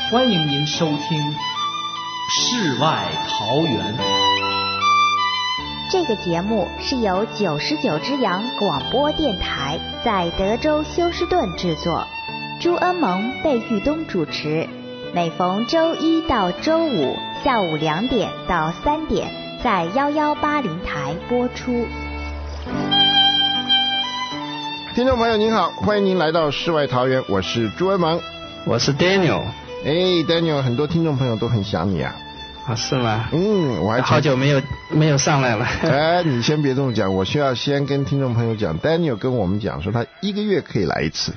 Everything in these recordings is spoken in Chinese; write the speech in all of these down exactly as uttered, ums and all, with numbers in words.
欢迎您收听《世外桃源》。 这个节目是由九十九只羊广播电台在德州休斯顿制作，朱恩蒙、贝玉东主持，每逢周一到周五下午两点到三点在幺幺八零台播出。 听众朋友您好，欢迎您来到世外桃源，我是朱恩蒙， 我是 Daniel。 哎 ，Daniel， 很多听众朋友都很想你啊。 啊，是吗？ 嗯，我还好久没有没有上来了。 哎，你先别这么讲，我需要先跟听众朋友讲 ，Daniel 跟我们讲说他一个月可以来一次。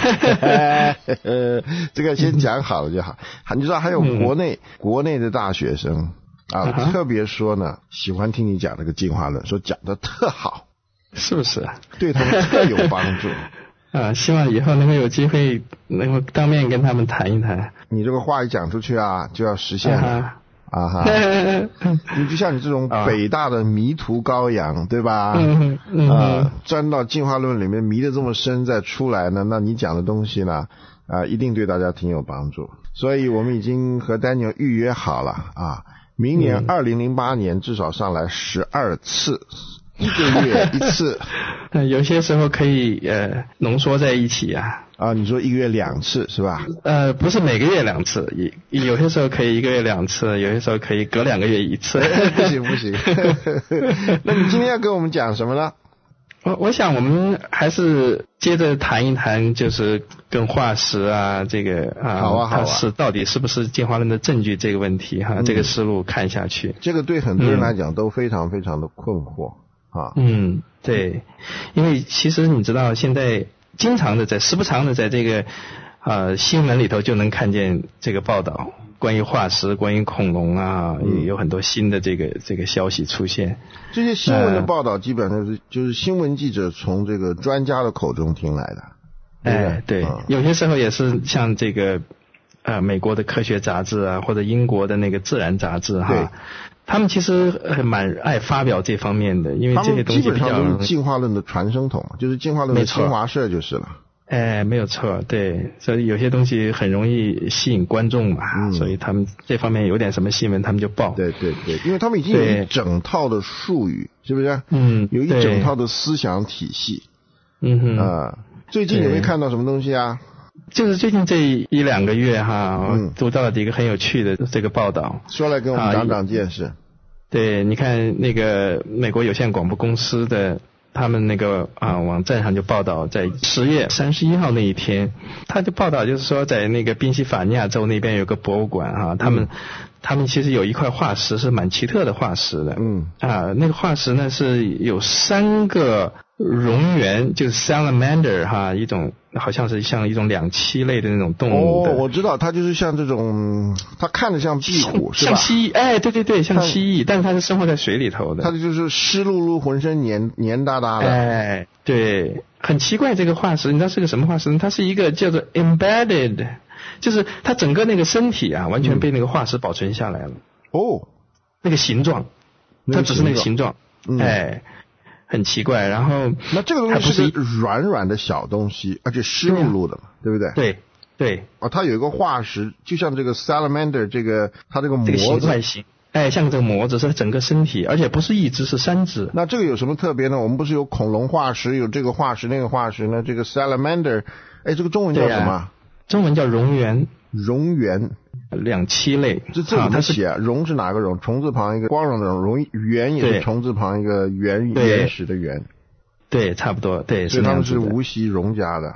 这个先讲好了就好。你知道还有国内、嗯、国内的大学生啊， uh-huh. 特别说呢，喜欢听你讲这个进化论，说讲得特好， 是不是？对他们特有帮助。 啊，希望以后能够有机会能够当面跟他们谈一谈。 你这个话一讲出去啊，就要实现了。Uh-huh. 啊哈！你就像你这种北大的迷途羔羊，对吧？ 嗯嗯啊，钻到进化论里面迷得这么深再出来呢，那你讲的东西呢，啊，一定对大家挺有帮助。所以我们已经和 Daniel 预约好了啊，明年二零零八年至少上来十二次。一个月一次， 嗯，有些时候可以呃浓缩在一起啊。 啊，你说一个月两次是吧？ 呃，不是每个月两次，有有些时候可以一个月两次，有些时候可以隔两个月一次。 不行不行。那你今天要跟我们讲什么呢？ 我我想我们还是接着谈一谈，就是跟化石啊，这个啊， 好啊好啊， 它是到底是不是进化论的证据这个问题哈、啊嗯，这个思路看下去。 这个对很多人来讲都非常非常的困惑。啊， 嗯，对，因为其实你知道，现在经常的在时不常的在这个呃新闻里头就能看见这个报道，关于化石、关于恐龙啊，嗯、有很多新的这个这个消息出现。 这些新闻的报道基本上是、呃、就是新闻记者从这个专家的口中听来的。对哎，对、嗯，有些时候也是像这个呃美国的科学杂志啊，或者英国的那个自然杂志哈。他们其实呃蛮爱发表这方面的，因为这些东西比较。 他们基本上都是进化论的传声筒，就是进化论的新华社就是了。 哎，没有错，对，所以有些东西很容易吸引观众嘛，嗯、所以他们这方面有点什么新闻，他们就报。 对对对，因为他们已经有一整套的术语，是不是？ 嗯， 有一整套的思想体系。 嗯哼。 啊、呃，最近有没有看到什么东西啊？ 就是最近这一两个月哈，嗯、读到了一个很有趣的这个报道， 说来跟我们长长见识。啊、 对，你看那个美国有线广播公司的他们那个啊网站上就报道，在十月三十一号那一天，他就报道就是说，在那个宾夕法尼亚州那边有个博物馆哈，他们、嗯、他们其实有一块化石是蛮奇特的化石的， 嗯啊，那个化石呢是有三个蝾螈，就是 salamander 哈，一种好像是像一种两栖类的那种动物的。 哦，我知道，它就是像这种，它看着像壁虎是吧？ 像蜥蜴，哎，对对对，像蜥蜴，但是它是生活在水里头的。 它就是湿漉漉，浑身黏黏哒哒的。 哎，对，很奇怪这个化石，你知道是个什么化石呢？它是一个叫做 embedded， 就是它整个那个身体啊，完全被那个化石保存下来了。 哦、嗯， 那个形状，它只是那个形状， 嗯、 哎。很奇怪，然后那这个东西是个软软的小东西，而且湿漉漉的嘛，对不对？ 对对。 哦，它有一个化石，就像这个 salamander 这个它这个模子， 这个形态型，哎，像这个模子是整个身体，而且不是一只是三只。 那这个有什么特别呢？我们不是有恐龙化石，有这个化石那个化石呢？这个 salamander， 哎，这个中文叫什么？ 啊、中文叫蝾螈。 蝾螈。 两栖类， 这这怎么写啊？蝾是哪个蝾？虫字旁一个光荣的蝾，螈也是虫字旁一个原原始的原。 对，差不多，对， 所以他们是无锡荣家的。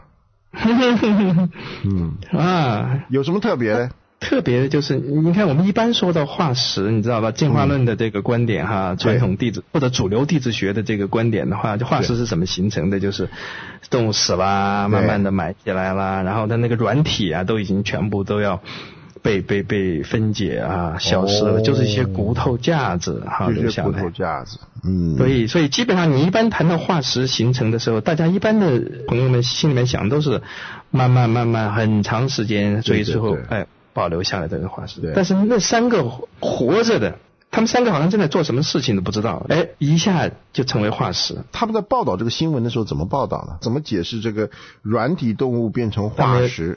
嗯啊， 有什么特别的？ 特别的就是，你看我们一般说到化石，你知道吧？进化论的这个观点哈，嗯、传统地质或者主流地质学的这个观点的话，就化石是怎么形成的？就是动物死啦，慢慢的埋起来啦，然后它那个软体啊，都已经全部都要。被被被分解啊，消失了，哦、就是一些骨头架子哈留下来。 骨头架子，嗯。 所以所以基本上你一般谈到化石形成的时候，大家一般的朋友们心里面想都是慢慢慢慢很长时间，所以最后哎保留下来的化石。但是那三个活着的，他们三个好像正在做什么事情都不知道，哎，一下就成为化石。 他们在报道这个新闻的时候怎么报道呢？怎么解释这个软体动物变成化石？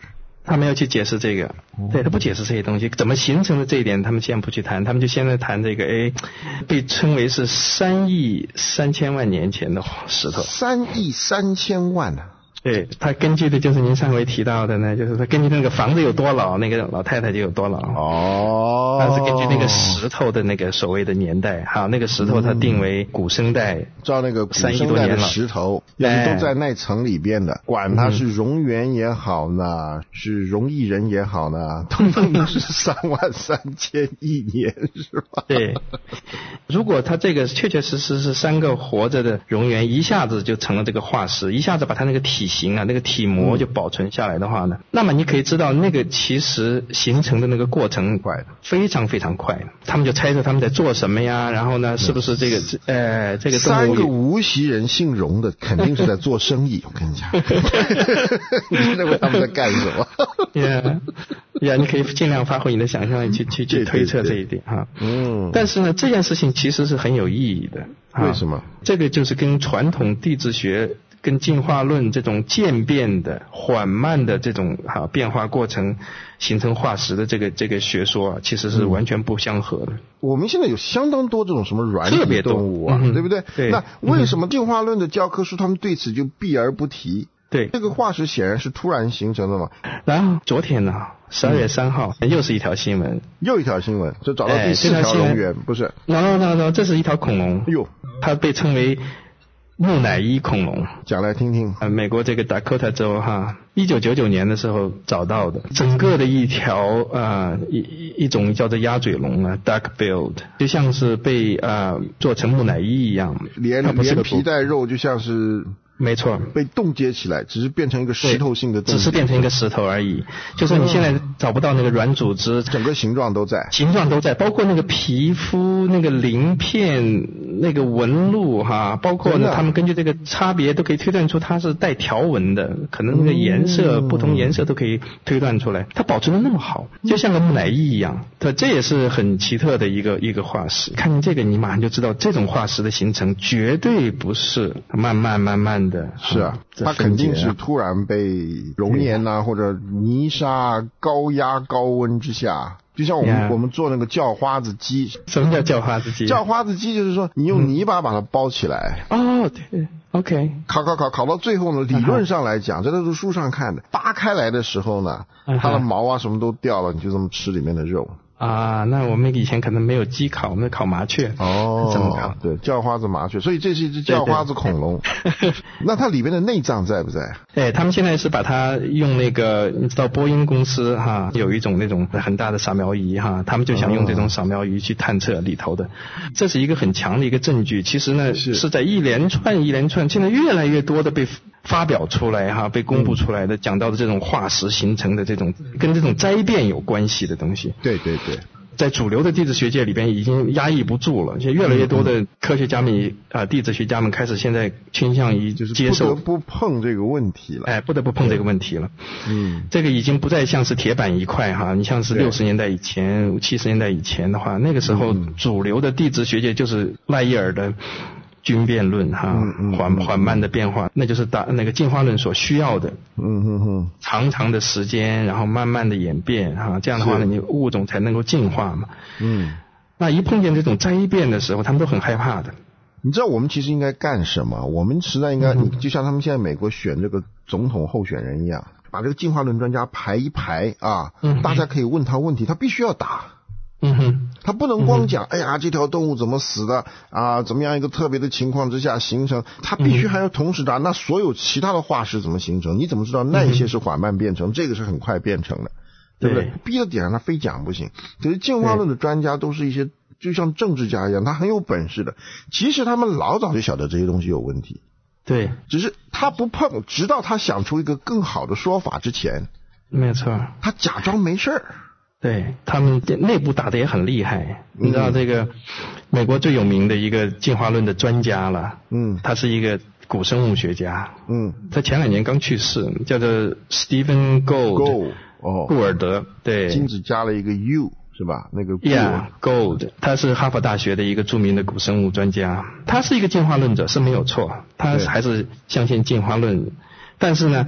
他没有去解释这个，对，他不解释这些东西怎么形成的这一点，他们先不去谈，他们就现在谈这个，哎，被称为是三亿三千万年前的石头。 三亿三千万呢、啊？ 对，他根据的就是您上回提到的呢，就是他根据那个房子有多老，那个老太太就有多老。 哦。 他是根据那个石头的那个所谓的年代，好，那个石头它定为古生代， 照那个古生代的石头，要是都在那层里边的，管它是蝾螈也好呢，是蝾蚁人也好呢，通通都是三万三千亿年，是吧？ 对。如果它这个确确实实是三个活着的蝾螈，一下子就成了这个化石，一下子把它那个体型啊，那个体膜就保存下来的话呢，嗯、那么你可以知道那个其实形成的那个过程快，非常非常快。他们就猜测他们在做什么呀？然后呢，是不是这个呃这个动物三个无锡人姓荣的肯定是在做生意，我跟你讲，你认为他们在干什么？ 呀呀，你可以尽量发挥你的想象力去去去推测这一点哈。嗯。但是呢，这件事情其实是很有意义的。 为什么？ 这个就是跟传统地质学跟进化论这种渐变的缓慢的这种哈、啊、变化过程形成化石的这个这个学说啊，其实是完全不相合的。 嗯、我们现在有相当多这种什么软体动物啊， 嗯、 对不对？ 对。 那为什么进化论的教科书他们对此就避而不提？ 对， 这个化石显然是突然形成的嘛。 然后昨天呢，十二月三号、嗯、又是一条新闻， 又一条新闻，就找到第四条蝾螈，不是？ no no no no， 这是一条恐龙。 哟， 它被称为木乃伊恐龙。 讲来听听。 呃，美国这个达科他州哈，一九九九年的时候找到的，整个的一条呃一一种叫做鸭嘴龙啊 ，duck-billed， 就像是被呃做成木乃伊一样， 连连皮带肉就像是。 没错， 被冻结起来，只是变成一个石头性的东西， 只是变成一个石头而已。就是你现在找不到那个软组织， 整个形状都在， 形状都在，包括那个皮肤、那个鳞片、那个纹路哈，包括呢，他们根据这个差别都可以推断出它是带条纹的，可能那个颜色、嗯、不同颜色都可以推断出来。它保存的那么好，就像个木乃伊一样，它这也是很奇特的一个一个化石。看见这个，你马上就知道这种化石的形成绝对不是慢慢慢慢。 是啊，它肯定是突然被熔岩啊或者泥沙高压高温之下，就像我们、yeah. 我们做那个叫花子鸡。 什么叫叫花子鸡？ 叫花子鸡就是说你用泥巴把它包起来。 哦、嗯，对 ，OK。 烤烤烤烤到最后呢，理论上来讲， uh-huh. 这都是书上看的，扒开来的时候呢， uh-huh. 它的毛啊什么都掉了，你就这么吃里面的肉。 啊，那我们以前可能没有鸡烤，我们烤麻雀。 哦， 这么烤？ 对，叫花子麻雀，所以这是一只叫花子恐龙。对对那它里面的内脏在不在？ 哎，他们现在是把它用那个，你知道波音公司哈，有一种那种很大的扫描仪哈，他们就想用这种扫描仪去探测里头的，哦、这是一个很强的一个证据。其实呢，是, 是在一连串一连串，现在越来越多的被发表出来哈，被公布出来的，讲、嗯、到的这种化石形成的这种跟这种灾变有关系的东西。 对对对。 在主流的地质学界里边已经压抑不住了，现在越来越多的科学家们啊、呃，地质学家们开始现在倾向于就是接受， 不得不碰这个问题了， 哎，不得不碰这个问题了。 嗯， 这个已经不再像是铁板一块哈，你像是六十年代以前、七十年代以前的话，那个时候主流的地质学界就是赖伊尔的均变论哈，缓缓慢的变化，那就是大那个进化论所需要的， 嗯哼哼， 长长的时间，然后慢慢的演变哈，这样的话呢，你物种才能够进化嘛。 嗯， 那一碰见这种灾变的时候，他们都很害怕的。 你知道我们其实应该干什么？我们实在应该，嗯、就像他们现在美国选这个总统候选人一样，把这个进化论专家排一排啊，嗯、大家可以问他问题，他必须要答。 嗯哼， 他不能光讲、嗯，哎呀，这条动物怎么死的啊？怎么样一个特别的情况之下形成？他必须还要同时答。嗯、那所有其他的化石怎么形成？你怎么知道那一些是缓慢变成，嗯、这个是很快变成的，对不对？逼到点上他非讲不行。可是进化论的专家都是一些就像政治家一样，他很有本事的。其实他们老早就晓得这些东西有问题， 对， 只是他不碰，直到他想出一个更好的说法之前， 没错， 他假装没事儿。 对，他们内部打得也很厉害，嗯、你知道这个美国最有名的一个进化论的专家了， 嗯， 他是一个古生物学家， 嗯， 他前两年刚去世，叫做 Stephen Gould， 哦， 顾尔德，对， 金子加了一个 U 是吧？那个 Yeah Gould， 他是哈佛大学的一个著名的古生物专家，他是一个进化论者是没有错，他还是相信进化论，但是呢。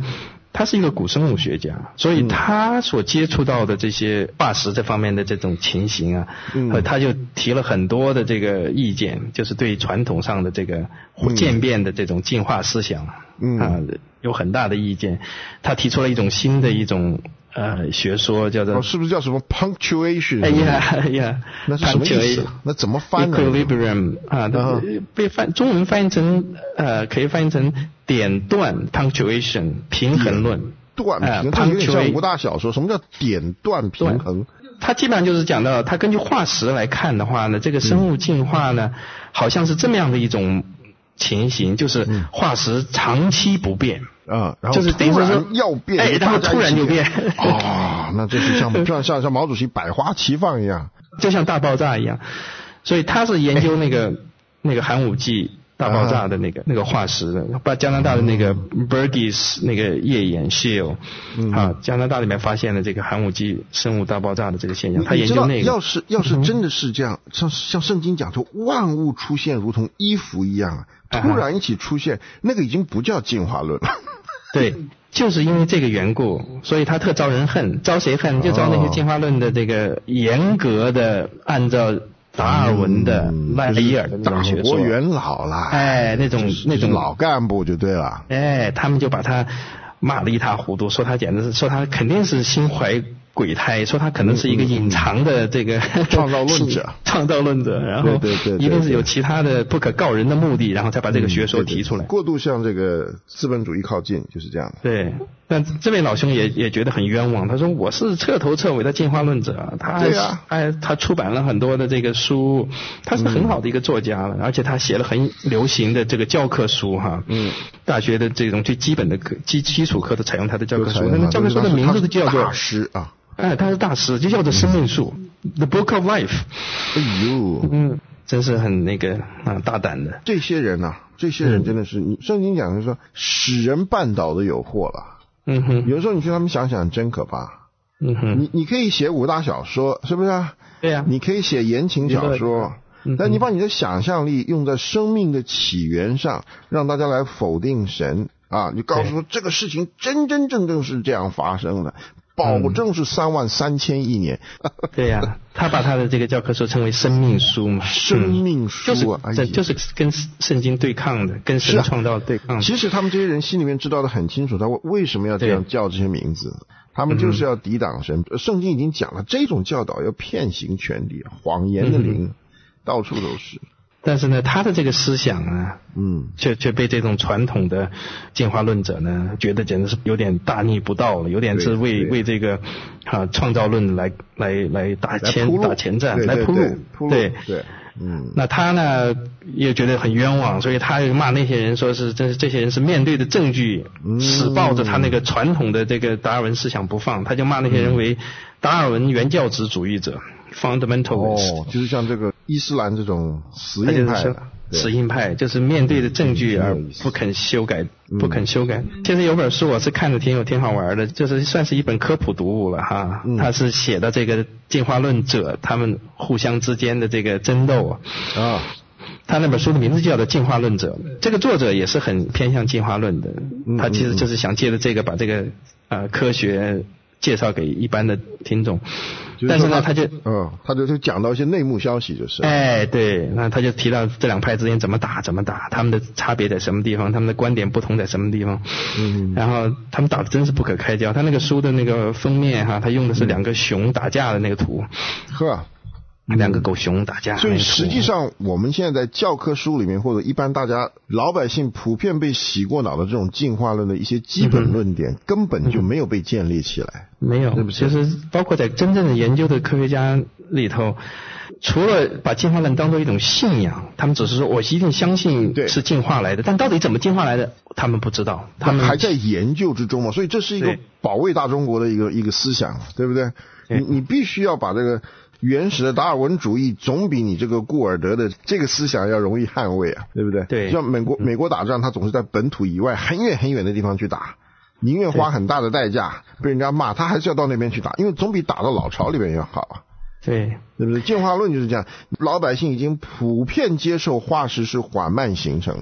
他是一个古生物学家，所以他所接触到的这些化石这方面的这种情形啊，嗯、他就提了很多的这个意见，就是对传统上的这个渐变的这种进化思想，嗯啊有很大的意见。他提出了一种新的一种呃学说，叫做、 哦、是不是叫什么 punctuation？ 哎呀哎呀， 那是什么意思？那怎么翻呢 ？equilibrium 啊，uh-huh. 被翻中文翻译成呃可以翻译成点断 punctuation 平衡论。 断平衡，这有点像武大小说。什么叫点断平衡？ 它基本上就是讲到，它根据化石来看的话呢，这个生物进化呢，嗯、好像是这么样的一种情形，就是化石长期不变。 啊、嗯，然后就是等于说要变， 哎，然后突然就变。 哦，那这是像像像像毛主席百花齐放一样， 就像大爆炸一样。所以他是研究那个、哎、那个寒武纪大爆炸的那个、啊、那个化石的，把加拿大的那个 Burgess 那个页岩 shale、嗯、啊，加拿大里面发现了这个寒武纪生物大爆炸的这个现象，他研究那个。 要是要是真的是这样，嗯、像像圣经讲说万物出现如同衣服一样，突然一起出现，啊、那个已经不叫进化论了。 对，就是因为这个缘故，所以他特招人恨，招谁恨？就招那些进化论的这个严格的按照达尔文的赖伊尔的那种学说， 党国元老啦， 哎，那种那种老干部就对了， 哎，他们就把他骂得一塌糊涂，说他简直是，说他肯定是心怀鬼胎，说他可能是一个隐藏的这个创造论者， 创造论者，然后一定是有其他的不可告人的目的，然后才把这个学说提出来。 嗯、对对过度向这个资本主义靠近，就是这样的。 对，但这位老兄也也觉得很冤枉，他说我是彻头彻尾的进化论者，他对啊， 哎，他出版了很多的这个书，他是很好的一个作家了，嗯、而且他写了很流行的这个教科书哈，嗯，大学的这种最基本的课基基础课都采用他的教科书，那教科书的名字就叫做大师啊。 哎，他是大师，就叫做生命树、嗯、，The Book of Life。 哎呦， 嗯，真是很那个啊大胆的。 这些人啊，这些人真的是，你圣经讲的说使人绊倒的有祸了。 嗯哼， 有时候你去他们想想真可怕。 嗯哼， 你你可以写武大小说，是不是啊？ 对呀、啊。 你可以写言情小说，嗯、但你把你的想象力用在生命的起源上，让大家来否定神啊！你告诉说这个事情真真正正是这样发生的。保证是三万三千亿年。 嗯、对呀、啊，他把他的这个教科书称为生命书嘛， 生命书啊， 嗯、就是、哎、就是跟圣经对抗的，跟神创造对抗的。 其实他们这些人心里面知道的很清楚，他为什么要这样叫这些名字？他们就是要抵挡神。嗯、圣经已经讲了，这种教导要骗行权力，谎言的灵、嗯、到处都是。 但是呢，他的这个思想呢，嗯，却却被这种传统的进化论者呢，觉得简直是有点大逆不道了，有点是为为这个啊创造论来来来打前打前站， 对对对来铺路， 铺路，对对，嗯。 那他呢也觉得很冤枉，所以他骂那些人说是这这些人是面对着证据，嗯、死抱着他那个传统的这个达尔文思想不放，他就骂那些人为达尔文原教旨主义者。fundamentalist 哦，就是像这个伊斯兰这种死硬派的， 死硬派就是面对着证据而不肯修改，嗯、不肯修改。其实有本书我是看着挺有挺好玩的，就是算是一本科普读物了哈。嗯、它是写的这个进化论者他们互相之间的这个争斗啊。他那本书的名字就叫做《进化论者》，这个作者也是很偏向进化论的，嗯、他其实就是想借着这个把这个呃科学介绍给一般的听众。但是呢，他就嗯，他就就讲到一些内幕消息，就是。 哎，对，那他就提到这两派之间怎么打，怎么打，他们的差别在什么地方，他们的观点不同在什么地方。嗯。然后他们打的真是不可开交。他那个书的那个封面哈，他用的是两个熊打架的那个图。 呵。 两个狗熊打架。 所以实际上我们现在在教科书里面，或者一般大家老百姓普遍被洗过脑的这种进化论的一些基本论点，嗯、根本就没有被建立起来。 没有， 对不对？ 其实包括在真正的研究的科学家里头，除了把进化论当作一种信仰，他们只是说我一定相信是进化来的，但到底怎么进化来的，他们不知道，他们还在研究之中嘛。所以这是一个保卫大中国的一个一个思想，对不对？你你必须要把这个原始的达尔文主义总比你这个顾尔德的这个思想要容易捍卫啊，对不对？ 对。 像美国美国打仗，他总是在本土以外很远很远的地方去打，宁愿花很大的代价被人家骂，他还是要到那边去打，因为总比打到老巢里边要好啊。 对， 对不对？进化论就是这样，老百姓已经普遍接受化石是缓慢形成的，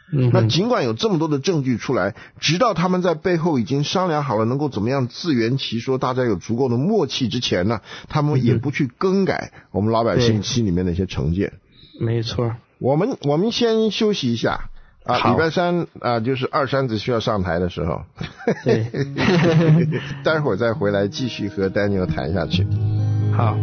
嗯， 那尽管有这么多的证据出来，直到他们在背后已经商量好了能够怎么样自圆其说，大家有足够的默契之前呢，他们也不去更改我们老百姓心里面的一些成见。 没错。 我们我们先休息一下啊，礼拜三啊就是二山子需要上台的时候， 对， 待会儿再回来继续和 Daniel 谈下去。 好。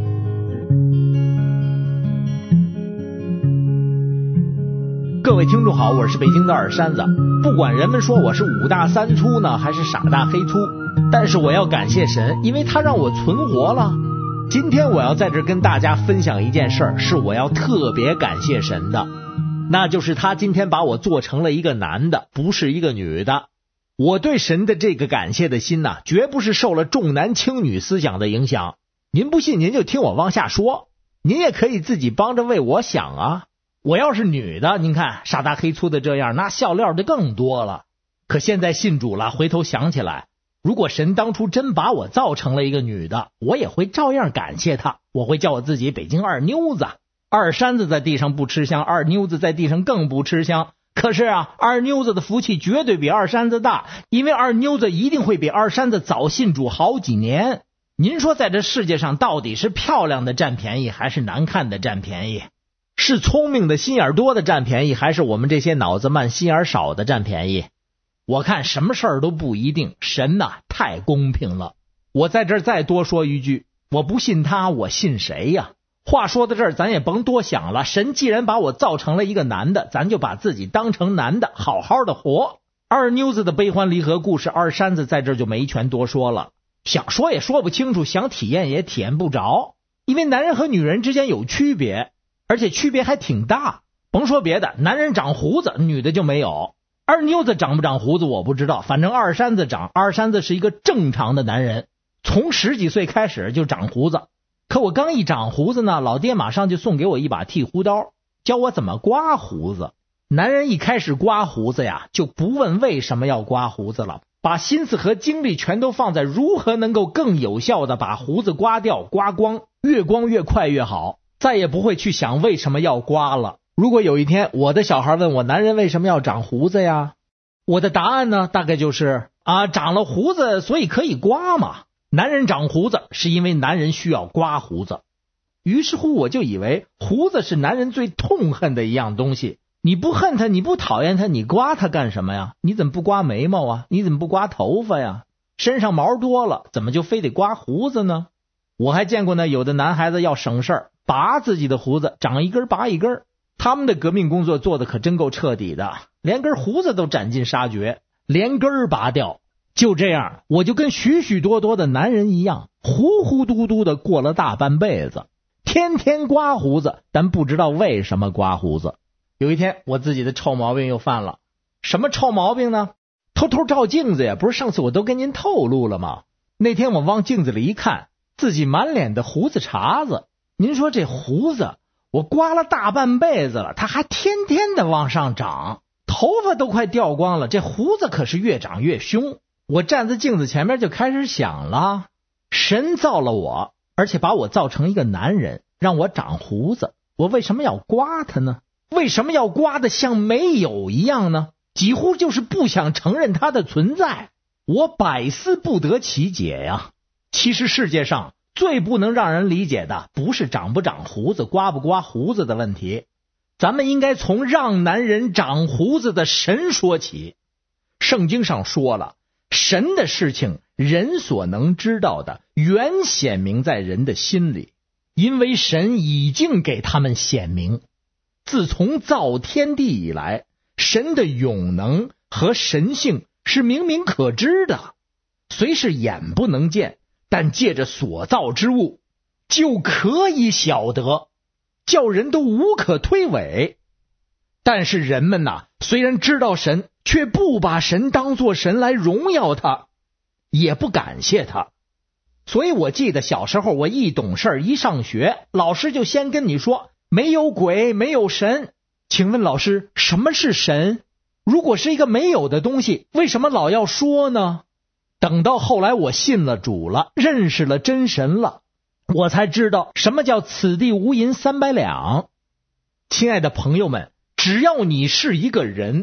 各位听众好，我是北京的二山子。不管人们说我是五大三粗呢，还是傻大黑粗，但是我要感谢神，因为他让我存活了。今天我要在这跟大家分享一件事儿，是我要特别感谢神的，那就是他今天把我做成了一个男的，不是一个女的。我对神的这个感谢的心呐，绝不是受了重男轻女思想的影响。您不信您就听我往下说，您也可以自己帮着为我想啊。我要是女的，您看傻大黑粗的这样，那笑料就更多了。可现在信主了，回头想起来，如果神当初真把我造成了一个女的，我也会照样感谢他。我会叫我自己北京二妞子。二山子在地上不吃香，二妞子在地上更不吃香。可是啊，二妞子的福气绝对比二山子大，因为二妞子一定会比二山子早信主好几年。您说在这世界上到底是漂亮的占便宜，还是难看的占便宜？是聪明的心眼多的占便宜，还是我们这些脑子慢心眼少的占便宜？我看什么事儿都不一定，神呐太公平了。我在这儿再多说一句，我不信他，我信谁呀？话说到这儿，咱也甭多想了，神既然把我造成了一个男的，咱就把自己当成男的，好好的活。二妞子的悲欢离合故事，二山子在这儿就没权多说了，想说也说不清楚，想体验也体验不着，因为男人和女人之间有区别，而且区别还挺大。甭说别的，男人长胡子，女的就没有。二妞子长不长胡子我不知道，反正二山子长。二山子是一个正常的男人，从十几岁开始就长胡子。可我刚一长胡子呢，老爹马上就送给我一把剃胡刀，教我怎么刮胡子。男人一开始刮胡子呀，就不问为什么要刮胡子了，把心思和精力全都放在如何能够更有效的把胡子刮掉刮光，越光越快越好，再也不会去想为什么要刮了。如果有一天我的小孩问我，男人为什么要长胡子呀？我的答案呢，大概就是啊，长了胡子所以可以刮嘛。男人长胡子是因为男人需要刮胡子。于是乎我就以为胡子是男人最痛恨的一样东西，你不恨他，你不讨厌他，你刮他干什么呀？你怎么不刮眉毛啊？你怎么不刮头发呀？身上毛多了，怎么就非得刮胡子呢？我还见过呢，有的男孩子要省事儿，拔自己的胡子，长一根拔一根。他们的革命工作做的可真够彻底的，连根胡子都斩尽杀绝，连根儿拔掉。就这样，我就跟许许多多的男人一样，糊糊嘟嘟的过了大半辈子，天天刮胡子，但不知道为什么刮胡子。有一天我自己的臭毛病又犯了。什么臭毛病呢？偷偷照镜子呀，不是上次我都跟您透露了吗？那天我往镜子里一看，自己满脸的胡子茬子。您说这胡子我刮了大半辈子了，它还天天的往上长，头发都快掉光了，这胡子可是越长越凶。我站在镜子前面就开始想了，神造了我，而且把我造成一个男人，让我长胡子，我为什么要刮它呢？为什么要刮得像没有一样呢？几乎就是不想承认它的存在。我百思不得其解呀。其实世界上最不能让人理解的不是长不长胡子刮不刮胡子的问题，咱们应该从让男人长胡子的神说起。圣经上说了，神的事情人所能知道的原显明在人的心里，因为神已经给他们显明。自从造天地以来，神的永能和神性是明明可知的，虽是眼不能见，但借着所造之物就可以晓得，叫人都无可推诿。但是人们呐，虽然知道神，却不把神当作神来荣耀他，也不感谢他。所以我记得小时候我一懂事一上学，老师就先跟你说没有鬼没有神。请问老师，什么是神？如果是一个没有的东西，为什么老要说呢？等到后来我信了主了，认识了真神了，我才知道什么叫此地无银三百两。亲爱的朋友们，只要你是一个人，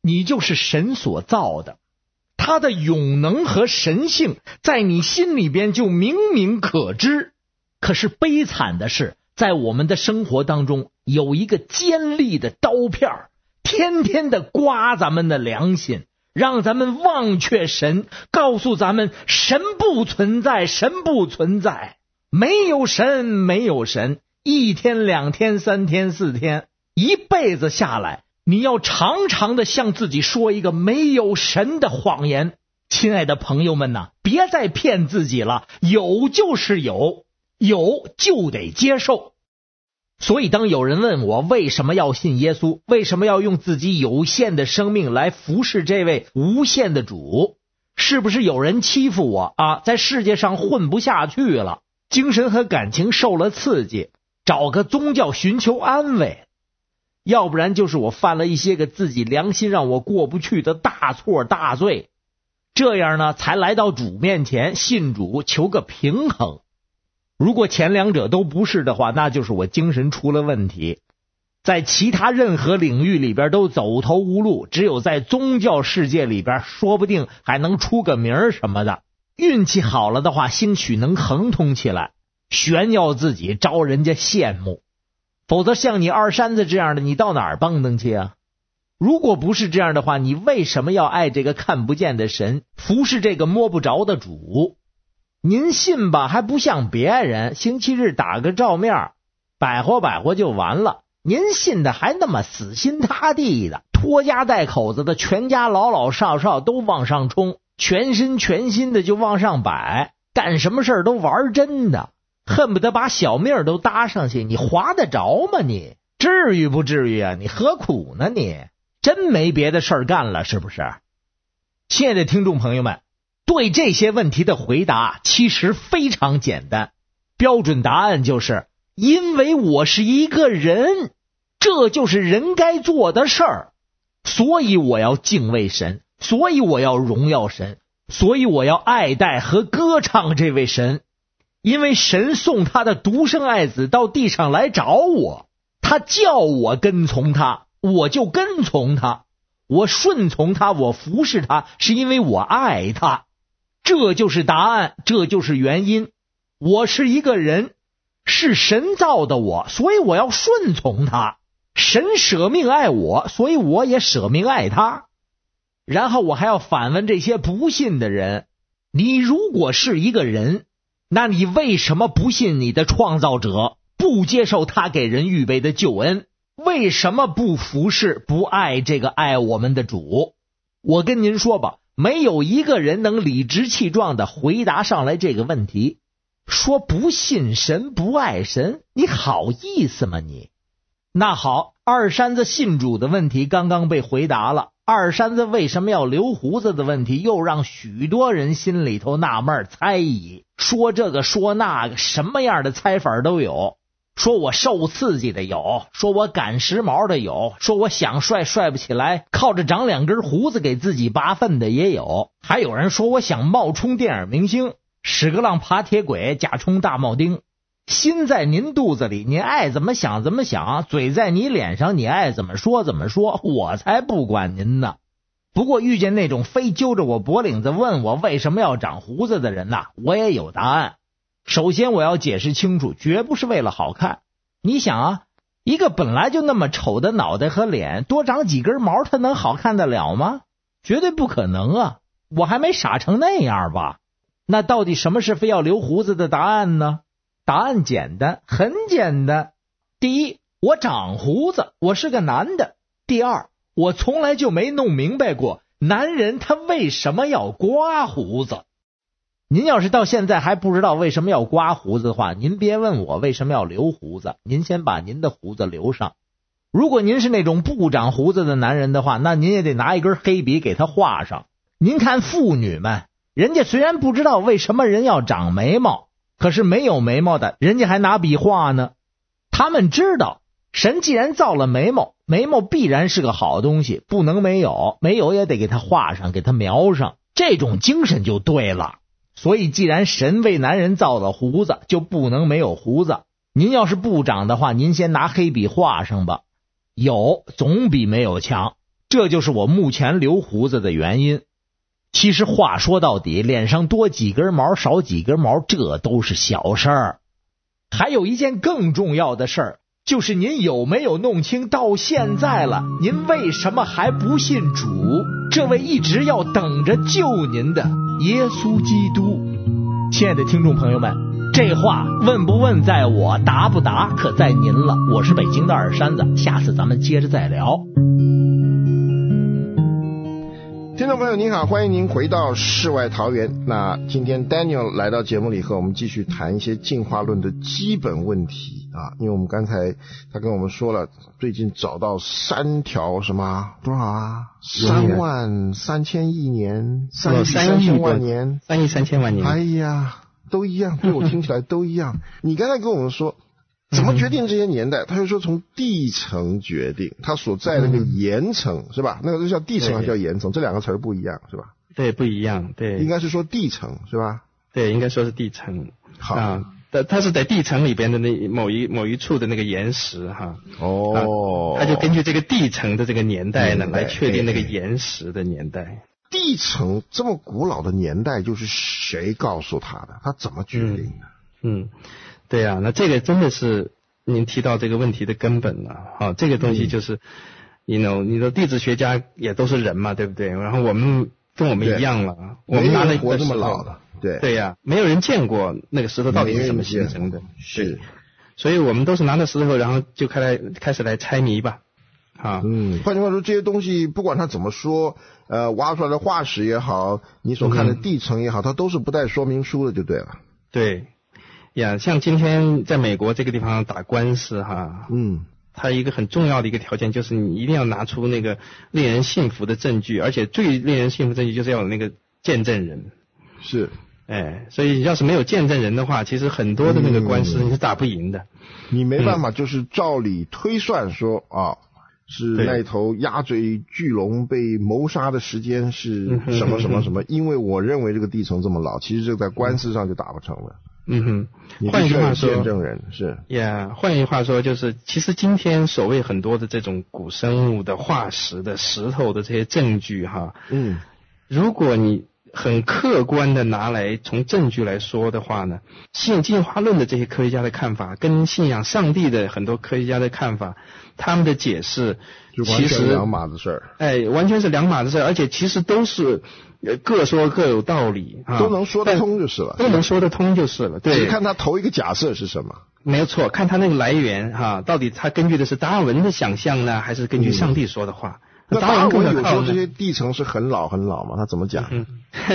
你就是神所造的，他的永能和神性在你心里边就明明可知。可是悲惨的是，在我们的生活当中有一个尖利的刀片，天天的刮咱们的良心，让咱们忘却神，告诉咱们神不存在，神不存在，没有神，没有神。一天两天三天四天，一辈子下来，你要常常的向自己说一个没有神的谎言。亲爱的朋友们呐，别再骗自己了，有就是有，有就得接受。所以当有人问我为什么要信耶稣，为什么要用自己有限的生命来服侍这位无限的主，是不是有人欺负我啊？在世界上混不下去了，精神和感情受了刺激，找个宗教寻求安慰，要不然就是我犯了一些个自己良心让我过不去的大错大罪，这样呢才来到主面前信主求个平衡。如果前两者都不是的话，那就是我精神出了问题，在其他任何领域里边都走投无路，只有在宗教世界里边说不定还能出个名什么的，运气好了的话兴许能亨通起来，炫耀自己招人家羡慕。否则像你二山子这样的，你到哪儿蹦蹬去啊？如果不是这样的话，你为什么要爱这个看不见的神，服侍这个摸不着的主？您信吧，还不像别人星期日打个照面摆活摆活就完了，您信的还那么死心塌地的，拖家带口子的，全家老老少少都往上冲，全身全心的就往上摆，干什么事都玩真的，恨不得把小命都搭上去，你划得着吗？你至于不至于啊？你何苦呢？你真没别的事儿干了是不是？亲爱的听众朋友们，对这些问题的回答其实非常简单，标准答案就是因为我是一个人，这就是人该做的事儿，所以我要敬畏神，所以我要荣耀神，所以我要爱戴和歌唱这位神。因为神送他的独生爱子到地上来找我，他叫我跟从他，我就跟从他，我顺从他，我服侍他，是因为我爱他。这就是答案，这就是原因。我是一个人，是神造的我，所以我要顺从他。神舍命爱我，所以我也舍命爱他。然后我还要反问这些不信的人，你如果是一个人，那你为什么不信你的创造者，不接受他给人预备的救恩？为什么不服侍，不爱这个爱我们的主？我跟您说吧，没有一个人能理直气壮地回答上来这个问题。说不信神，不爱神，你好意思吗你？那好，二山子信主的问题刚刚被回答了，二山子为什么要留胡子的问题又让许多人心里头纳闷猜疑，说这个说那个，什么样的猜法都有。说我受刺激的有，说我赶时髦的有，说我想帅帅不起来，靠着长两根胡子给自己拔粪的也有，还有人说我想冒充电影明星，屎个浪爬铁轨，假充大帽丁。心在您肚子里，你爱怎么想怎么想，嘴在你脸上，你爱怎么说怎么说，我才不管您呢。不过遇见那种非揪着我脖领子问我为什么要长胡子的人呐，我也有答案。首先我要解释清楚，绝不是为了好看。你想啊，一个本来就那么丑的脑袋和脸，多长几根毛，它能好看得了吗？绝对不可能啊！我还没傻成那样吧？那到底什么是非要留胡子的答案呢？答案简单，很简单。第一，我长胡子，我是个男的。第二，我从来就没弄明白过男人他为什么要刮胡子。您要是到现在还不知道为什么要刮胡子的话，您别问我为什么要留胡子，您先把您的胡子留上。如果您是那种不长胡子的男人的话，那您也得拿一根黑笔给他画上。您看妇女们，人家虽然不知道为什么人要长眉毛，可是没有眉毛的人家还拿笔画呢。他们知道神既然造了眉毛，眉毛必然是个好东西，不能没有，没有也得给他画上，给他描上，这种精神就对了。所以既然神为男人造了胡子，就不能没有胡子。您要是不长的话，您先拿黑笔画上吧，有总比没有强。 这就是我目前留胡子的原因。其实话说到底，脸上多几根毛少几根毛，这都是小事儿。还有一件更重要的事儿，就是您有没有弄清到现在了，您为什么还不信主？这位一直要等着救您的耶稣基督。亲爱的听众朋友们，这话问不问在我，答不答可在您了。我是北京的二山子，下次咱们接着再聊。 听众朋友您好，欢迎您回到世外桃源。那今天 Daniel 来到节目里和我们继续谈一些进化论的基本问题啊，因为我们刚才他跟我们说了，最近找到三条什么多少啊？三万三千亿年，三亿三千万年， 三亿三千万年。 哎呀，都一样，对我听起来都一样。你刚才跟我们说怎么决定这些年代？他就说从地层决定，它所在那个岩层、嗯、是吧？那个就叫地层还叫岩层，这两个词儿不一样是吧？ 对，不一样，对， 应该是说地层是吧？ 对，应该说是地层。 好， 啊，它是在地层里边的那某一某一处的那个岩石哈。 哦， 它、啊、就根据这个地层的这个年代呢，来确定那个岩石的年代。 地层这么古老的年代，就是谁告诉他的？他怎么决定的？ 嗯。嗯对啊，那这个真的是您提到这个问题的根本了啊！这个东西就是，你 know， 你的地质学家也都是人嘛，对不对？然后我们跟我们一样了，我们拿了活这么老的，对对呀、啊，没有人见过那个石头到底是怎么形成的， 是， 所以我们都是拿着石头，然后就开来开始来猜谜吧，啊， 嗯，换句话说，这些东西不管它怎么说，呃，挖出来的化石也好，你所看的地层也好，嗯、它都是不带说明书的，就对了， 对。呀，像今天在美国这个地方打官司哈， 嗯， 它一个很重要的一个条件就是你一定要拿出那个令人信服的证据，而且最令人信服的证据就是要有那个见证人。 是， 哎，所以要是没有见证人的话，其实很多的那个官司你是打不赢的。 嗯、你没办法，就是照理推算说、嗯、啊，是那头鸭嘴巨龙被谋杀的时间是什么什么什么，嗯、因为我认为这个地层这么老，其实这个在官司上就打不成了。 嗯哼，换一句话说， 见证人是呀，换一句话说就是，其实今天所谓很多的这种古生物的化石的石头的这些证据哈， 嗯， 如果你很客观的拿来从证据来说的话呢，信进化论的这些科学家的看法，跟信仰上帝的很多科学家的看法，他们的解释其实两码子事儿， 哎，完全是两码子事儿，而且其实都是。各说各有道理啊， 都能说得通就是了， 都能说得通就是了。对， 只看他头一个假设是什么。 没有错，看他那个来源哈、啊，到底他根据的是达尔文的想象呢，还是根据上帝说的话？ 嗯、那达尔文有说这些地层是很老很老吗？他怎么讲？ 嗯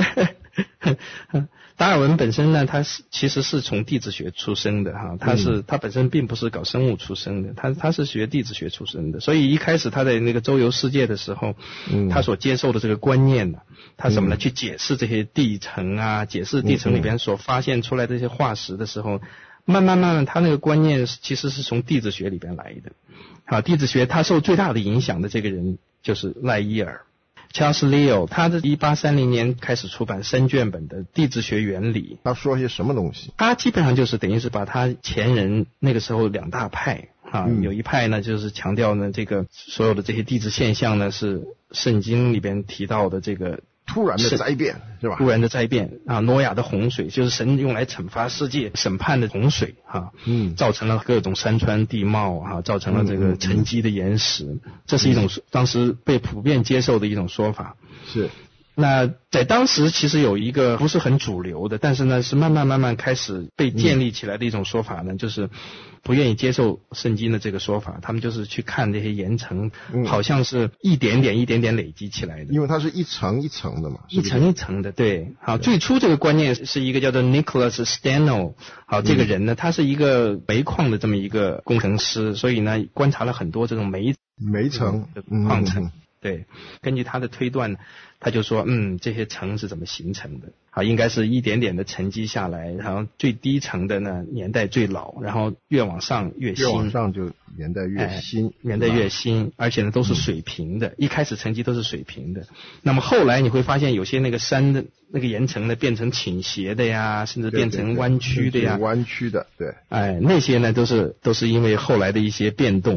达尔文本身呢，他是其实是从地质学出生的哈，他是、嗯、他本身并不是搞生物出身的，他他是学地质学出身的，所以一开始他在那个周游世界的时候，嗯，他所接受的这个观念呢，他怎么来去解释这些地层啊，解释地层里边所发现出来的这些化石的时候，慢慢慢慢他那个观念其实是从地质学里边来的，好，地质学他受最大的影响的这个人就是赖伊尔。Charles Lyell， 他的一八三零年开始出版三卷本的《地质学原理》。 他说些什么东西？ 他基本上就是等于是把他前人那个时候两大派啊、嗯，有一派呢就是强调呢这个所有的这些地质现象呢是圣经里边提到的这个突然的灾变是吧？ 突然的灾变啊，诺亚的洪水就是神用来惩罚世界、审判的洪水啊， 嗯， 造成了各种山川地貌啊，造成了这个沉积的岩石，嗯嗯嗯、这是一种当时被普遍接受的一种说法。 是。 那在当时其实有一个不是很主流的，但是呢是慢慢慢慢开始被建立起来的一种说法呢，嗯、就是不愿意接受圣经的这个说法，他们就是去看这些岩层，嗯、好像是一点点一点点累积起来的， 因为它是一层一层的嘛， 一层一层的，对。好，最初这个观念是一个叫做 Nicholas Steno， 好，这个人呢，他是一个煤矿的这么一个工程师，所以呢观察了很多这种煤煤层的矿层。嗯嗯对，根据他的推断，他就说，嗯，这些层是怎么形成的？啊，应该是一点点的沉积下来，然后最低层的呢年代最老，然后越往上越新， 越往上就年代越新， 哎、年代越新，而且呢都是水平的，嗯、一开始沉积都是水平的。那么后来你会发现，有些那个山的那个岩层呢变成倾斜的呀，甚至变成弯曲的呀， 弯曲的，对， 哎，那些呢都是都是因为后来的一些变动。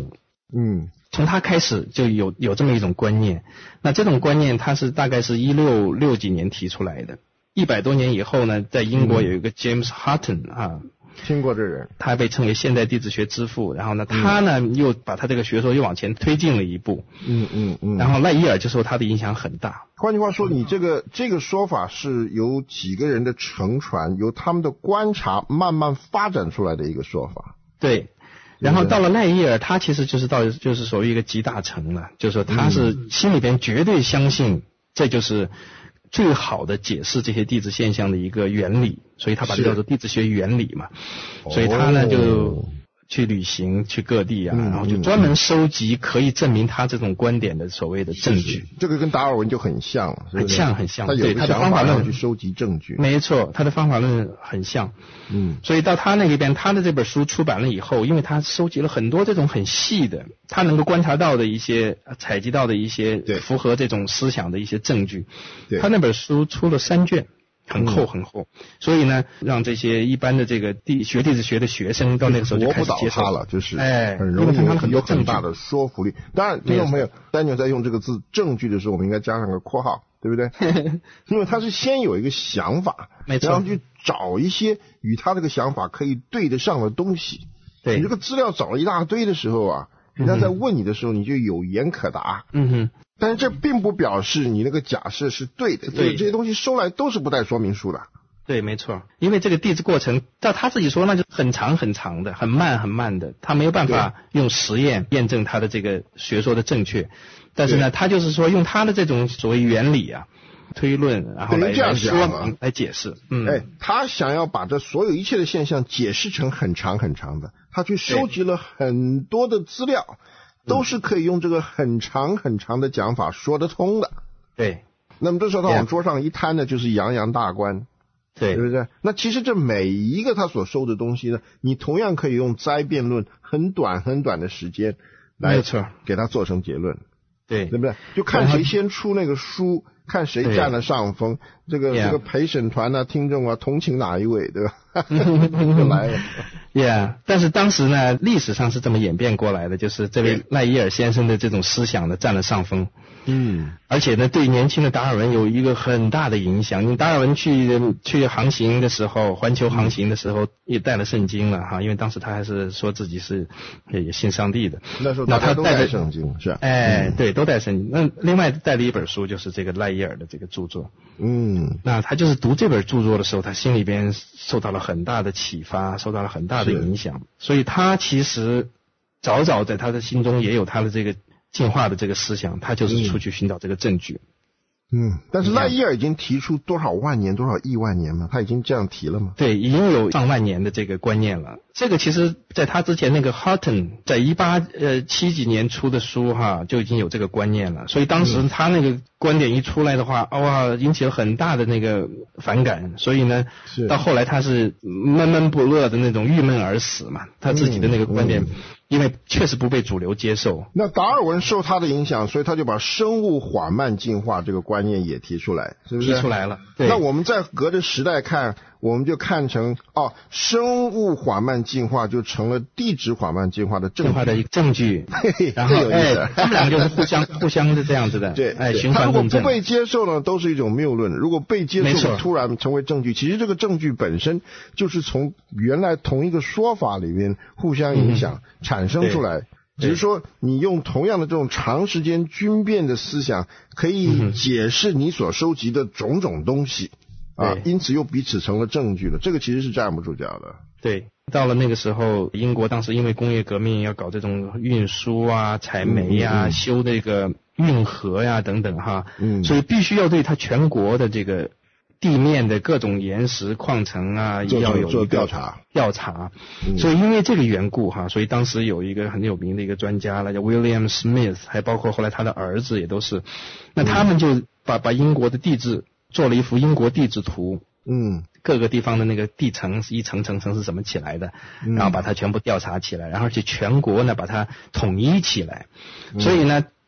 嗯， 从他开始就有有这么一种观念。那这种观念他是大概是一六六几年提出来的，一百多年以后呢，在英国有一个 James Hutton 啊。 听过这人， 他被称为现代地质学之父。然后呢，他呢、嗯、又把他这个学说又往前推进了一步。 嗯嗯嗯。 然后赖伊尔就受他的影响很大。 换句话说，你这个这个说法是由几个人的承传，由他们的观察慢慢发展出来的一个说法。 对。然后到了赖伊尔，他其实就是到就是属于一个集大成了，就是说他是心里边绝对相信这就是最好的解释这些地质现象的一个原理，所以他把它叫做地质学原理嘛。所以他呢就去旅行去各地啊、嗯，然后就专门收集可以证明他这种观点的所谓的证据。 是是这个跟达尔文就很像了， 很像很像。 他有个想法要去收集证据。 没错，他的方法论很像。 嗯， 所以到他那边，他的这本书出版了以后，因为他收集了很多这种很细的，他能够观察到的一些、采集到的一些符合这种思想的一些证据。 对， 他那本书出了三卷。很厚很厚、嗯，所以呢，让这些一般的这个地学地质学的学生到那个时候就开始接受他了，就是哎， 很容易有很有很大的说服力。当然，听众朋友，丹尼尔在用这个字“证据”的时候，我们应该加上个括号，对不对？因为他是先有一个想法， 没错， 然后去找一些与他这个想法可以对得上的东西。 对， 你这个资料找了一大堆的时候啊，人家在问你的时候，你就有言可答。 嗯哼。 但是这并不表示你那个假设是对的， 对， 这些东西收来都是不带说明书的。 对，没错，因为这个地质过程，照他自己说，那就很长很长的，很慢很慢的，他没有办法用实验验证他的这个学说的正确。但是呢，他就是说用他的这种所谓原理啊、推论，然后来来说明、来解释。嗯， 哎，他想要把这所有一切的现象解释成很长很长的，他去收集了很多的资料，都是可以用这个很长很长的讲法说得通的。 对。 那么这时候他往桌上一摊呢，就是洋洋大观。 对， 对不对？那其实这每一个他所收的东西呢，你同样可以用灾辩论很短很短的时间来给他做成结论。 对， 对不对？就看谁先出那个书，看谁占了上风。这个这个陪审团啊、听众啊，同情哪一位，对吧？就来了。 Yeah， 但是当时呢，历史上是这么演变过来的，就是这位赖伊尔先生的这种思想呢占了上风。 嗯， 而且呢，对年轻的达尔文有一个很大的影响。因为达尔文去去航行的时候，环球航行的时候也带了圣经了哈，因为当时他还是说自己是也信上帝的。 那时候大家都带圣经，是吧？ 哎，对，都带圣经。那另外带了一本书，就是这个赖伊尔的这个著作。 嗯， 那他就是读这本著作的时候，他心里边受到了很大的启发，受到了很大的影响。所以他其实早早在他的心中也有他的这个进化的这个思想，他就是出去寻找这个证据。 嗯，但是赖伊尔已经提出多少万年、多少亿万年嘛？他已经这样提了吗？ 对，已经有上万年的这个观念了。这个其实在他之前那个 Hutton 在一八呃七几年出的书哈，就已经有这个观念了。所以当时他那个观点一出来的话，嗯、哇，引起了很大的那个反感。所以呢，到后来他是闷闷不乐的那种郁闷而死嘛。他自己的那个观点。嗯嗯因为确实不被主流接受。 那达尔文受他的影响，所以他就把生物缓慢进化这个观念也提出来，是不是？ 提出来了。 对。那我们再隔着时代看，我们就看成哦，生物缓慢进化就成了地质缓慢进化的证据。 进化的一个证据。 嘿嘿， 然后哎，他们两个就是互相互相的这样子的。 对， 哎，循环论证。 他如果不被接受呢，都是一种谬论；如果被接受，突然成为证据，其实这个证据本身就是从原来同一个说法里面互相影响。嗯，产生出来，只是说你用同样的这种长时间均变的思想，可以解释你所收集的种种东西，嗯、啊，因此又彼此成了证据了。这个其实是站不住脚的。 对，到了那个时候，英国当时因为工业革命要搞这种运输啊、采煤呀、啊嗯、修这个运河呀、啊、等等哈，嗯，所以必须要对它全国的这个地面的各种岩石矿层啊，要有做调查调查、嗯，所以因为这个缘故哈，所以当时有一个很有名的一个专家了，叫 William Smith， 还包括后来他的儿子也都是，那他们就把把英国的地质做了一幅英国地质图， 嗯， 各个地方的那个地层一层层层是怎么起来的， 嗯、 然后把它全部调查起来，然后去全国呢把它统一起来，嗯、所以呢。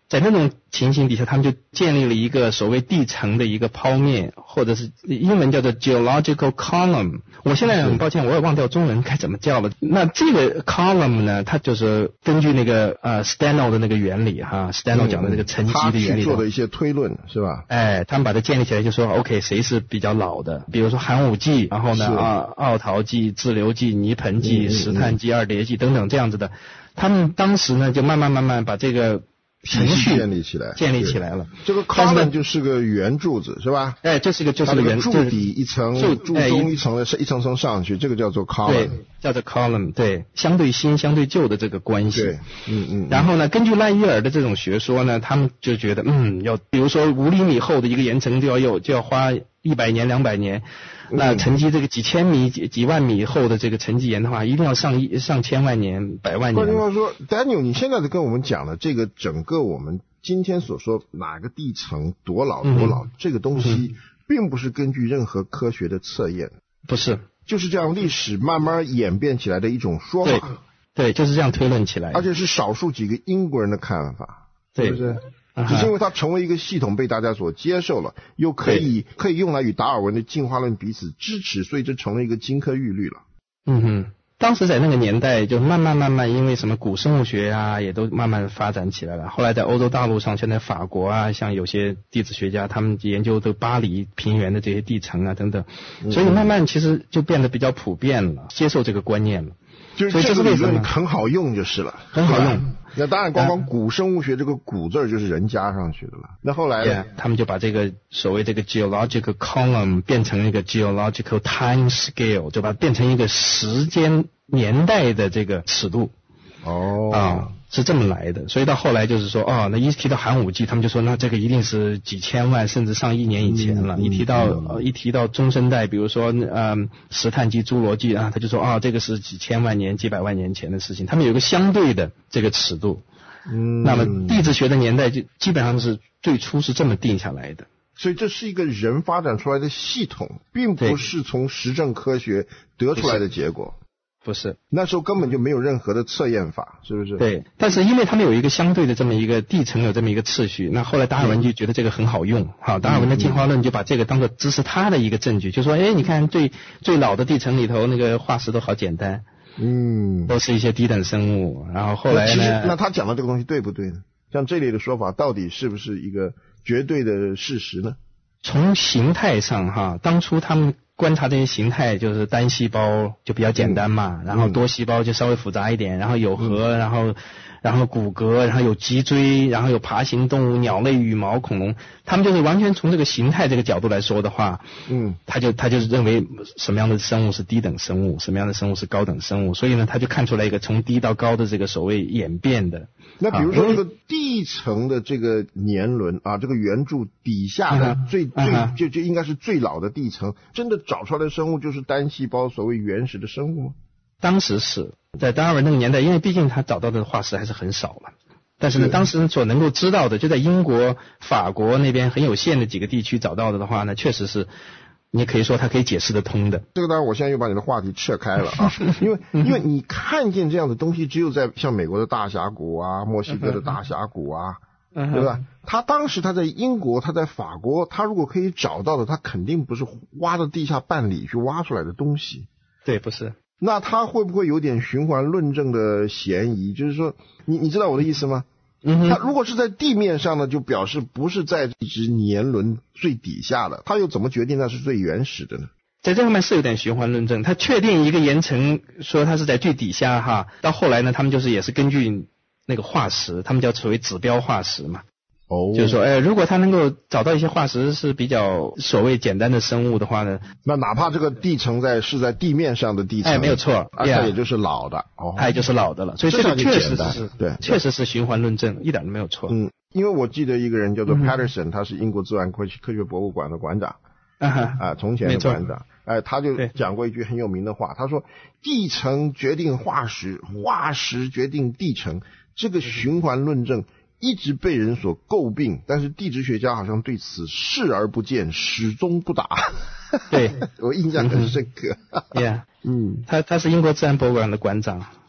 在那种情形底下，他们就建立了一个所谓地层的一个剖面，或者是英文叫做 geological column。我现在很抱歉，我也忘掉中文该怎么叫了。那这个 column 呢，它就是根据那个呃 Steno 的那个原理哈 ，Steno 讲的那个沉积的原理， 他去做的一些推论是吧？ 哎，他们把它建立起来，就说 OK， 谁是比较老的？比如说寒武纪，然后呢啊奥陶纪、自流纪、泥盆纪、 嗯、 石炭纪、二叠纪等等这样子的。他们当时呢就慢慢慢慢把这个程序建立起来， 建立起来了。 这个 column 就是个圆柱子，是吧？ 哎，这是一个就是个圆柱底一层，柱中一层的是一层层上去，这个叫做 column， 对，叫做 column， 对，相对新相对旧的这个关系。 对，嗯嗯。 然后呢，根据赖伊尔的这种学说呢，他们就觉得，嗯，要比如说五厘米厚的一个岩层就要有就要花一百年两百年。那沉积这个几千米、几几万米厚的这个沉积岩的话，一定要上一上千万年、百万年。 换句话说 ，Daniel， 你现在在跟我们讲的这个整个我们今天所说哪个地层多老多老，嗯、这个东西并不是根据任何科学的测验， 不是， 就是这样历史慢慢演变起来的一种说法。 对，对，就是这样推论起来的， 而且是少数几个英国人的看法， 对是不是？只是因为它成为一个系统被大家所接受了，又可以可以用来与达尔文的进化论彼此支持，所以这成了一个金科玉律了。 嗯哼，当时在那个年代就慢慢慢慢因为什么古生物学啊也都慢慢发展起来了。后来在欧洲大陆上，现在法国啊，像有些地质学家他们研究的巴黎平原的这些地层啊等等，所以慢慢其实就变得比较普遍了，接受这个观念了。 就是这个理论很好用就是了， 很好用。 那当然，光光古生物学这个古字就是人加上去的了。那后来呢？ Yeah, 他们就把这个所谓这个 geological column 变成一个 geological time scale， 就把它变成一个时间年代的这个尺度。 哦， 啊，是这么来的。所以到后来就是说，哦，那一提到寒武纪，他们就说，那这个一定是几千万甚至上亿年以前了。嗯、一提到、嗯呃、一提到中生代，比如说嗯石炭纪、侏罗纪啊，他就说啊、哦，这个是几千万年、几百万年前的事情。他们有一个相对的这个尺度。 嗯， 那么地质学的年代就基本上是最初是这么定下来的。 所以这是一个人发展出来的系统，并不是从实证科学得出来的结果。 不是， 那时候根本就没有任何的测验法，是不是？ 对，但是因为他们有一个相对的这么一个地层有这么一个次序，那后来达尔文就觉得这个很好用，好，达尔文的进化论就把这个当作支持他的一个证据，就说，哎，你看最最老的地层里头那个化石都好简单， 嗯， 都是一些低等生物，然后后来呢？ 那其实那他讲的这个东西对不对呢？像这类的说法到底是不是一个绝对的事实呢？ 从形态上哈，当初他们观察这些形态，就是单细胞就比较简单嘛，嗯、然后多细胞就稍微复杂一点，然后有核，嗯、然后然后骨骼，然后有脊椎，然后有爬行动物、鸟类、羽毛、恐龙，他们就是完全从这个形态这个角度来说的话， 嗯， 他就他就认为什么样的生物是低等生物，什么样的生物是高等生物，所以呢，他就看出来一个从低到高的这个所谓演变的。 那比如说这个地层的这个年轮啊，这个圆柱底下的最、uh huh. 最就就应该是最老的地层，真的找出来的生物就是单细胞所谓原始的生物吗？ 当时是在达尔文那个年代，因为毕竟他找到的化石还是很少了。但是呢，当时所能够知道的，就在英国、法国那边很有限的几个地区找到的的话呢，确实是，你可以说它可以解释得通的。 这个当然，我现在又把你的话题撤开了啊，因为因为你看见这样的东西，只有在像美国的大峡谷啊、墨西哥的大峡谷啊，对吧？他当时他在英国，他在法国，他如果可以找到的，他肯定不是挖到地下半里去挖出来的东西。 对，不是。 那他会不会有点循环论证的嫌疑？就是说，你你知道我的意思吗？ 嗯哼， 他如果是在地面上呢，就表示不是在一直年轮最底下的，他又怎么决定那是最原始的呢？ 在这方面是有点循环论证，他确定一个岩层说它是在最底下哈，到后来呢，他们就是也是根据那个化石，他们叫所谓指标化石嘛。 哦， 就是说，哎，如果他能够找到一些化石是比较所谓简单的生物的话呢， 那哪怕这个地层在是在地面上的地层， 哎，没有错， 它也就是老的， 哦，它也就是老的了，所以这个确实是， 对， 确实是循环论证，一点都没有错。 嗯，因为我记得一个人叫做 Patterson，、嗯、他是英国自然科学科学博物馆的馆长， 啊哈， 啊，从前的馆长，哎，他就讲过一句很有名的话，他说：“地层决定化石，化石决定地层。”这个循环论证一直被人所诟病，但是地质学家好像对此视而不见，始终不答。 对， 我印象很深刻。 Yeah， 嗯， 他他是英国自然博物馆的馆长。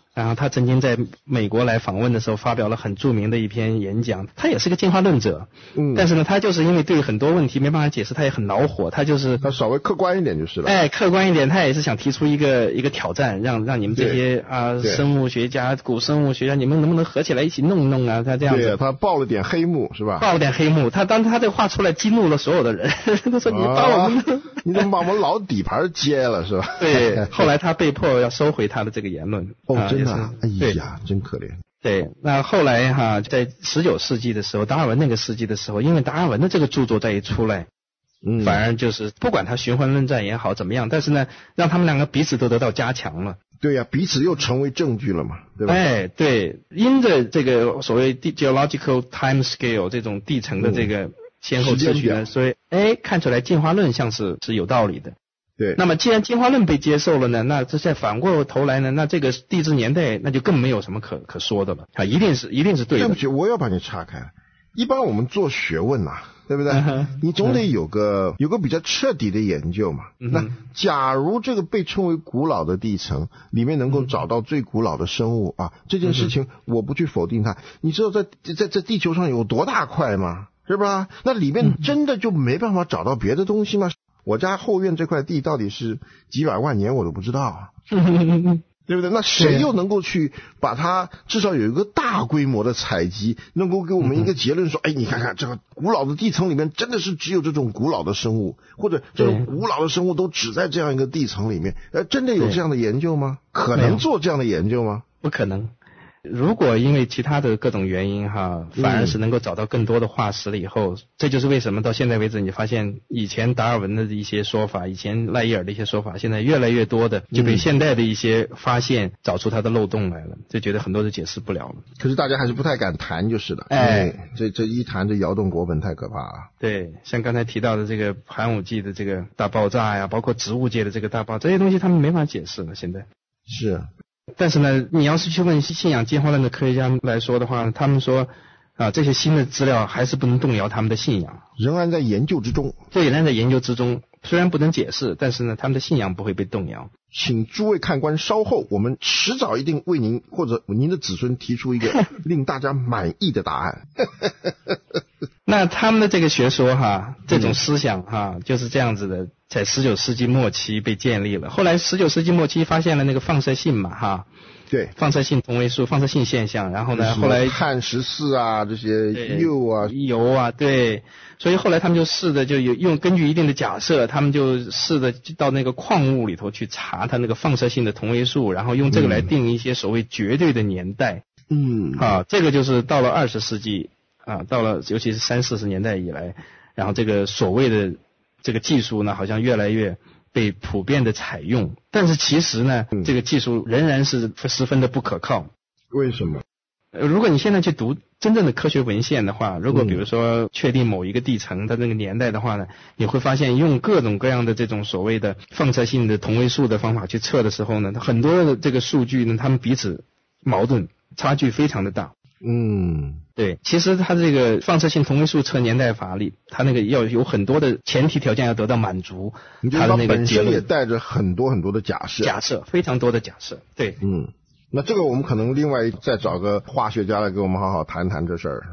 然后他曾经在美国来访问的时候发表了很著名的一篇演讲，他也是个进化论者， 嗯， 但是呢他就是因为对很多问题没办法解释，他也很恼火，他就是他稍微客观一点就是了。 哎，客观一点，他也是想提出一个一个挑战，让让你们这些啊、呃、生物学家、古生物学家，你们能不能合起来一起弄弄啊？他这样子， 对，他爆了点黑幕是吧？ 爆了点黑幕，他当他这话出来激怒了所有的人，他说你把我们、 啊、你怎么把我们老底盘揭了是吧？ 对，后来他被迫要收回他的这个言论。 哦， 啊、 真的、啊，哎呀。真可怜。 对，那后来哈，在十九世纪的时候，达尔文那个世纪的时候，因为达尔文的这个著作再一出来， 嗯， 反而就是不管他循环论战也好怎么样，但是呢，让他们两个彼此都得到加强了。 对呀、啊，彼此又成为证据了嘛，对吧？ 哎，对，因着这个所谓 geological time scale 这种地层的这个先后次序呢，所以哎，看出来进化论像是是有道理的。 对， 那么既然进化论被接受了呢，那这再反过头来呢，那这个地质年代那就更没有什么可可说的了啊，一定是一定是对的。 对不起，我要把你岔开。一般我们做学问呐、啊，对不对？嗯、你总得有个、嗯、有个比较彻底的研究嘛。嗯、那假如这个被称为古老的地层里面能够找到最古老的生物啊，这件事情我不去否定它。你知道在在在地球上有多大块吗？是吧？那里面真的就没办法找到别的东西吗？我家后院这块地到底是几百万年我都不知道啊，对不对？那谁又能够去把它至少有一个大规模的采集，能够给我们一个结论说，哎，你看看这个古老的地层里面真的是只有这种古老的生物，或者这种古老的生物都只在这样一个地层里面，呃，真的有这样的研究吗？可能做这样的研究吗？ 不可能。如果因为其他的各种原因哈，反而是能够找到更多的化石了以后，嗯、这就是为什么到现在为止，你发现以前达尔文的一些说法，以前赖伊尔的一些说法，现在越来越多的就被现代的一些发现找出它的漏洞来了，就觉得很多都解释不了了。 可是大家还是不太敢谈就是了，哎，这这一谈这摇动国本太可怕了。 对，像刚才提到的这个寒武纪的这个大爆炸呀，包括植物界的这个大爆炸，这些东西他们没法解释了，现在是。 但是呢，你要是去问信仰进化论的科学家来说的话，他们说啊，这些新的资料还是不能动摇他们的信仰， 仍然在研究之中。 对，仍然在研究之中，虽然不能解释，但是呢，他们的信仰不会被动摇。 请诸位看官稍后，我们迟早一定为您或者您的子孙提出一个令大家满意的答案。 那他们的这个学说哈，这种思想哈，嗯、就是这样子的，在十九世纪末期被建立了。后来十九世纪末期发现了那个放射性嘛哈， 对， 放射性同位素、放射性现象，然后呢，后来碳十四啊，这些铀啊、 油啊，对，所以后来他们就试着就有用根据一定的假设，他们就试着到那个矿物里头去查它那个放射性的同位素，然后用这个来定一些所谓绝对的年代。 嗯， 啊，这个就是到了二十世纪啊，到了尤其是三四十年代以来，然后这个所谓的这个技术呢，好像越来越被普遍的采用，但是其实呢，嗯、这个技术仍然是十分的不可靠。 为什么？ 呃，如果你现在去读真正的科学文献的话，如果比如说确定某一个地层的那个年代的话呢，你会发现用各种各样的这种所谓的放射性的同位素的方法去测的时候呢，很多的这个数据呢，它们彼此矛盾，差距非常的大。 嗯， 对，其实它这个放射性同位素测年代法里，它那个要有很多的前提条件要得到满足，它的那个本身也带着很多很多的假设， 假设非常多的假设，对， 嗯，那这个我们可能另外再找个化学家来给我们好好谈谈这事儿。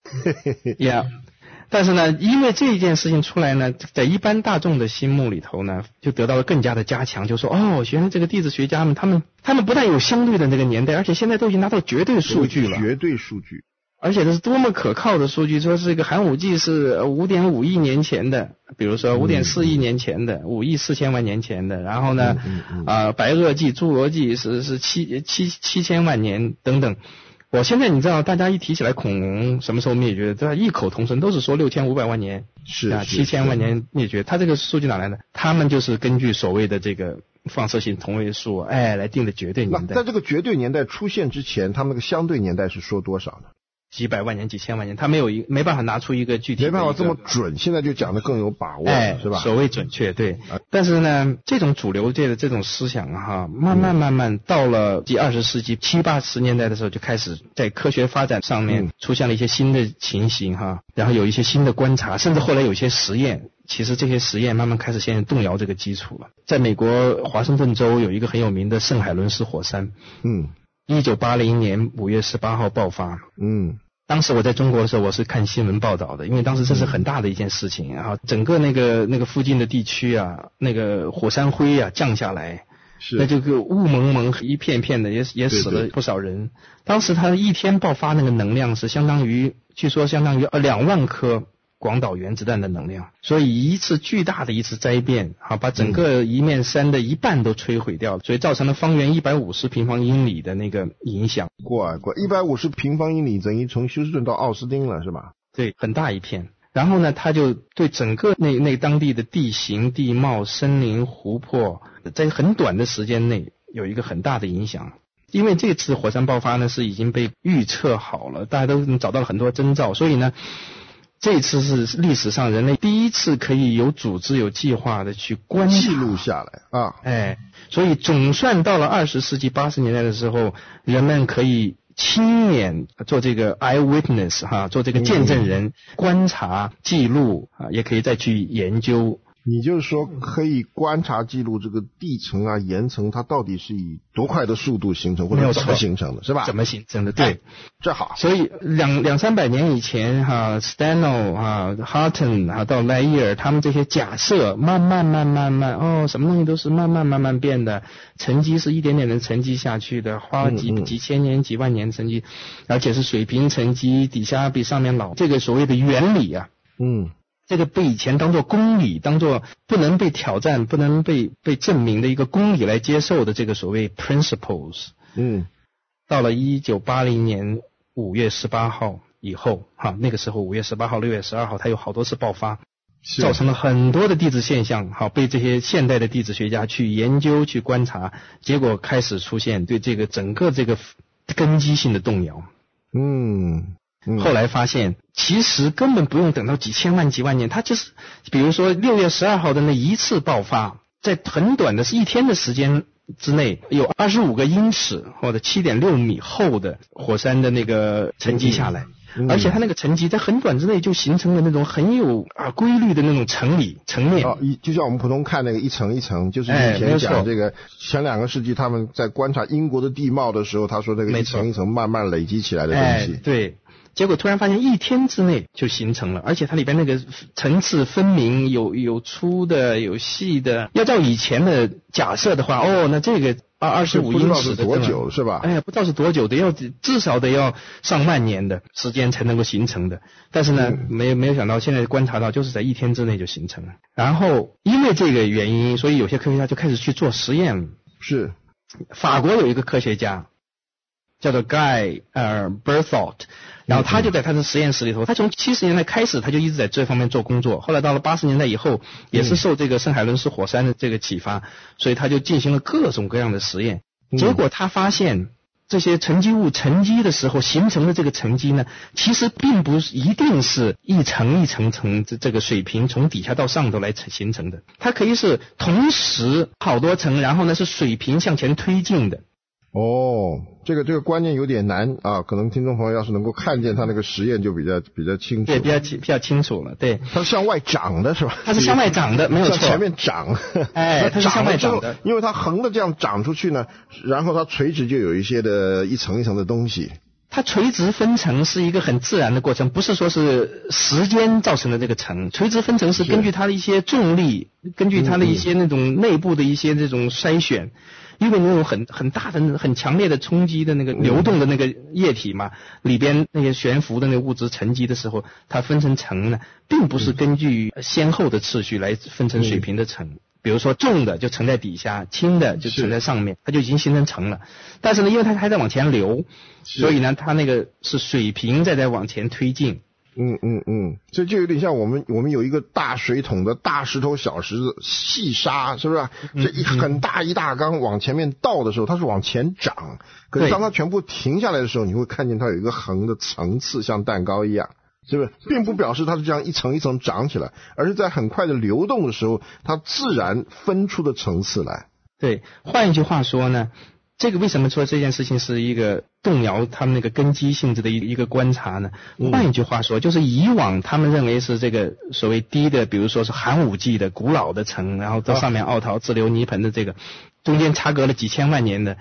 Yeah。但是呢，因为这一件事情出来呢，在一般大众的心目里头呢，就得到了更加的加强，就说哦，原来这个地质学家们，他们他们不但有相对的那个年代，而且现在都已经拿到绝对数据了， 绝对数据， 而且这是多么可靠的数据，说这个寒武纪是 五点五亿年前的，比如说 五点四亿年前的，五亿四千万年前的，然后呢， 嗯嗯嗯、 呃，白垩纪、侏罗纪是是七七七千万年等等。我现在你知道，大家一提起来恐龙什么时候灭绝，都异口同声，都是说六千五百万年， 是啊，七千万年灭绝。它这个数据哪来的？他们就是根据所谓的这个放射性同位素，哎，来定的绝对年代。 那在这个绝对年代出现之前，他们那个相对年代是说多少呢？ 几百万年、几千万年，他没有一没办法拿出一个具体的， 没办法这么准。现在就讲的更有把握， 哎， 是吧？ 所谓准确，对。啊、但是呢，这种主流界的这种思想哈，慢慢慢慢到了第二十世纪七八十年代的时候，就开始在科学发展上面出现了一些新的情形哈，然后有一些新的观察，甚至后来有一些实验。其实这些实验慢慢开始现在动摇这个基础了。在美国华盛顿州有一个很有名的圣海伦斯火山， 嗯。 一九八零年五月十八号爆发。 嗯， 当时我在中国的时候，我是看新闻报道的，因为当时这是很大的一件事情，然后整个那个那个附近的地区啊，那个火山灰啊降下来， 是那这个雾蒙蒙一片片的，也也死了不少人。对对，当时他一天爆发那个能量是相当于，据说相当于呃两万颗广岛原子弹的能量，所以一次巨大的一次灾变啊，把整个一面山的一半都摧毁掉了，所以造成了方圆一百五十平方英里的那个影响。 过啊过，一百五十平方英里等于从休斯顿到奥斯汀了，是吧？ 对，很大一片。然后呢，它就对整个那那当地的地形、地貌、森林、湖泊，在很短的时间内有一个很大的影响。因为这次火山爆发呢是已经被预测好了，大家都找到了很多征兆，所以呢，这次是历史上人类第一次可以有组织、有计划的去观察记录下来啊。 哎，所以总算到了二十世纪八十年代的时候，人们可以亲眼做这个 eyewitness 哈，做这个见证人，嗯、观察、记录啊，也可以再去研究。 你就是说可以观察记录这个地层啊、岩层，它到底是以多快的速度形成，或者怎么形成的，是吧？ 怎么形成的？对， 这好。 所以两两三百年以前哈 ，Steno 哈、Houghton 哈到莱伊尔他们这些假设，慢慢慢慢慢哦，什么东西都是慢慢慢慢变的，沉积是一点点的沉积下去的，花了几嗯嗯几千年、几万年沉积，而且是水平沉积，底下比上面老。这个所谓的原理啊， 嗯。 这个被以前当作公理，当作不能被挑战、不能被被证明的一个公理来接受的这个所谓 principles， 嗯， 到了一九八零年五月十八号以后，哈，那个时候五月十八号、六月十二号，它有好多次爆发，造成了很多的地质现象，好，被这些现代的地质学家去研究、去观察，结果开始出现对这个整个这个根基性的动摇。 嗯。 后来发现，其实根本不用等到几千万、几万年，它就是，比如说六月十二号的那一次爆发，在很短的是一天的时间之内，有二十五个英尺或者七点六米厚的火山的那个沉积下来，嗯嗯、而且它那个沉积在很短之内就形成了那种很有啊规律的那种层理层面。 哦，就像我们普通看那个一层一层，就是以前讲这个、哎、前两个世纪他们在观察英国的地貌的时候，他说那个一层一层慢慢累积起来的东西。 哎、对。结果突然发现一天之内就形成了，而且它里边那个层次分明，有有粗的，有细的。要照以前的假设的话，哦，那这个二二十五英尺的多久是吧？ 哎呀，不知道是多久的，要至少得要上万年的时间才能够形成的。但是呢，嗯、没没有想到现在观察到就是在一天之内就形成了。然后因为这个原因，所以有些科学家就开始去做实验了。 是， 法国有一个科学家叫做 Guy 呃 Berthold。然后他就在他的实验室里头，他从七十年代开始，他就一直在这方面做工作。后来到了八十年代以后，也是受这个圣海伦斯火山的这个启发，所以他就进行了各种各样的实验。结果他发现，这些沉积物沉积的时候形成的这个沉积呢，其实并不是一定是一层一层层这这个水平从底下到上头来形成的，它可以是同时好多层，然后呢是水平向前推进的。 哦，这个这个观念有点难啊，可能听众朋友要是能够看见他那个实验就比较比较清楚。 对，比较比较清楚了。对， 它是向外长的是吧？ 它是向外长的，没有错。 向前面长。 哎，它是向外长的， 因为它横的这样长出去呢，然后它垂直就有一些的一层一层的东西。 它垂直分层是一个很自然的过程，不是说是时间造成的这个层。垂直分层是根据它的一些重力，根据它的一些那种内部的一些这种筛选。因为那种很很大的、很强烈的冲击的那个流动的那个液体嘛，嗯、里边那些悬浮的那个物质沉积的时候，它分成层呢，并不是根据先后的次序来分成水平的层。嗯、比如说重的就沉在底下，轻的就沉在上面，它就已经形成层了。但是呢，因为它还在往前流，所以呢，它那个是水平在在往前推进。 嗯嗯嗯，这就有点像我们我们有一个大水桶的大石头、小石子、细沙，是不是？这一很大一大缸往前面倒的时候，它是往前涨。可是当它全部停下来的时候，你会看见它有一个横的层次，像蛋糕一样，是不是？并不表示它是这样一层一层长起来，而是在很快的流动的时候，它自然分出的层次来。 对，换一句话说呢，这个为什么说这件事情是一个动摇他们那个根基性质的一一个观察呢？换一句话说，就是以往他们认为是这个所谓低的，比如说是寒武纪的古老的层，然后到上面奥陶自流泥盆的这个，中间差隔了几千万年的，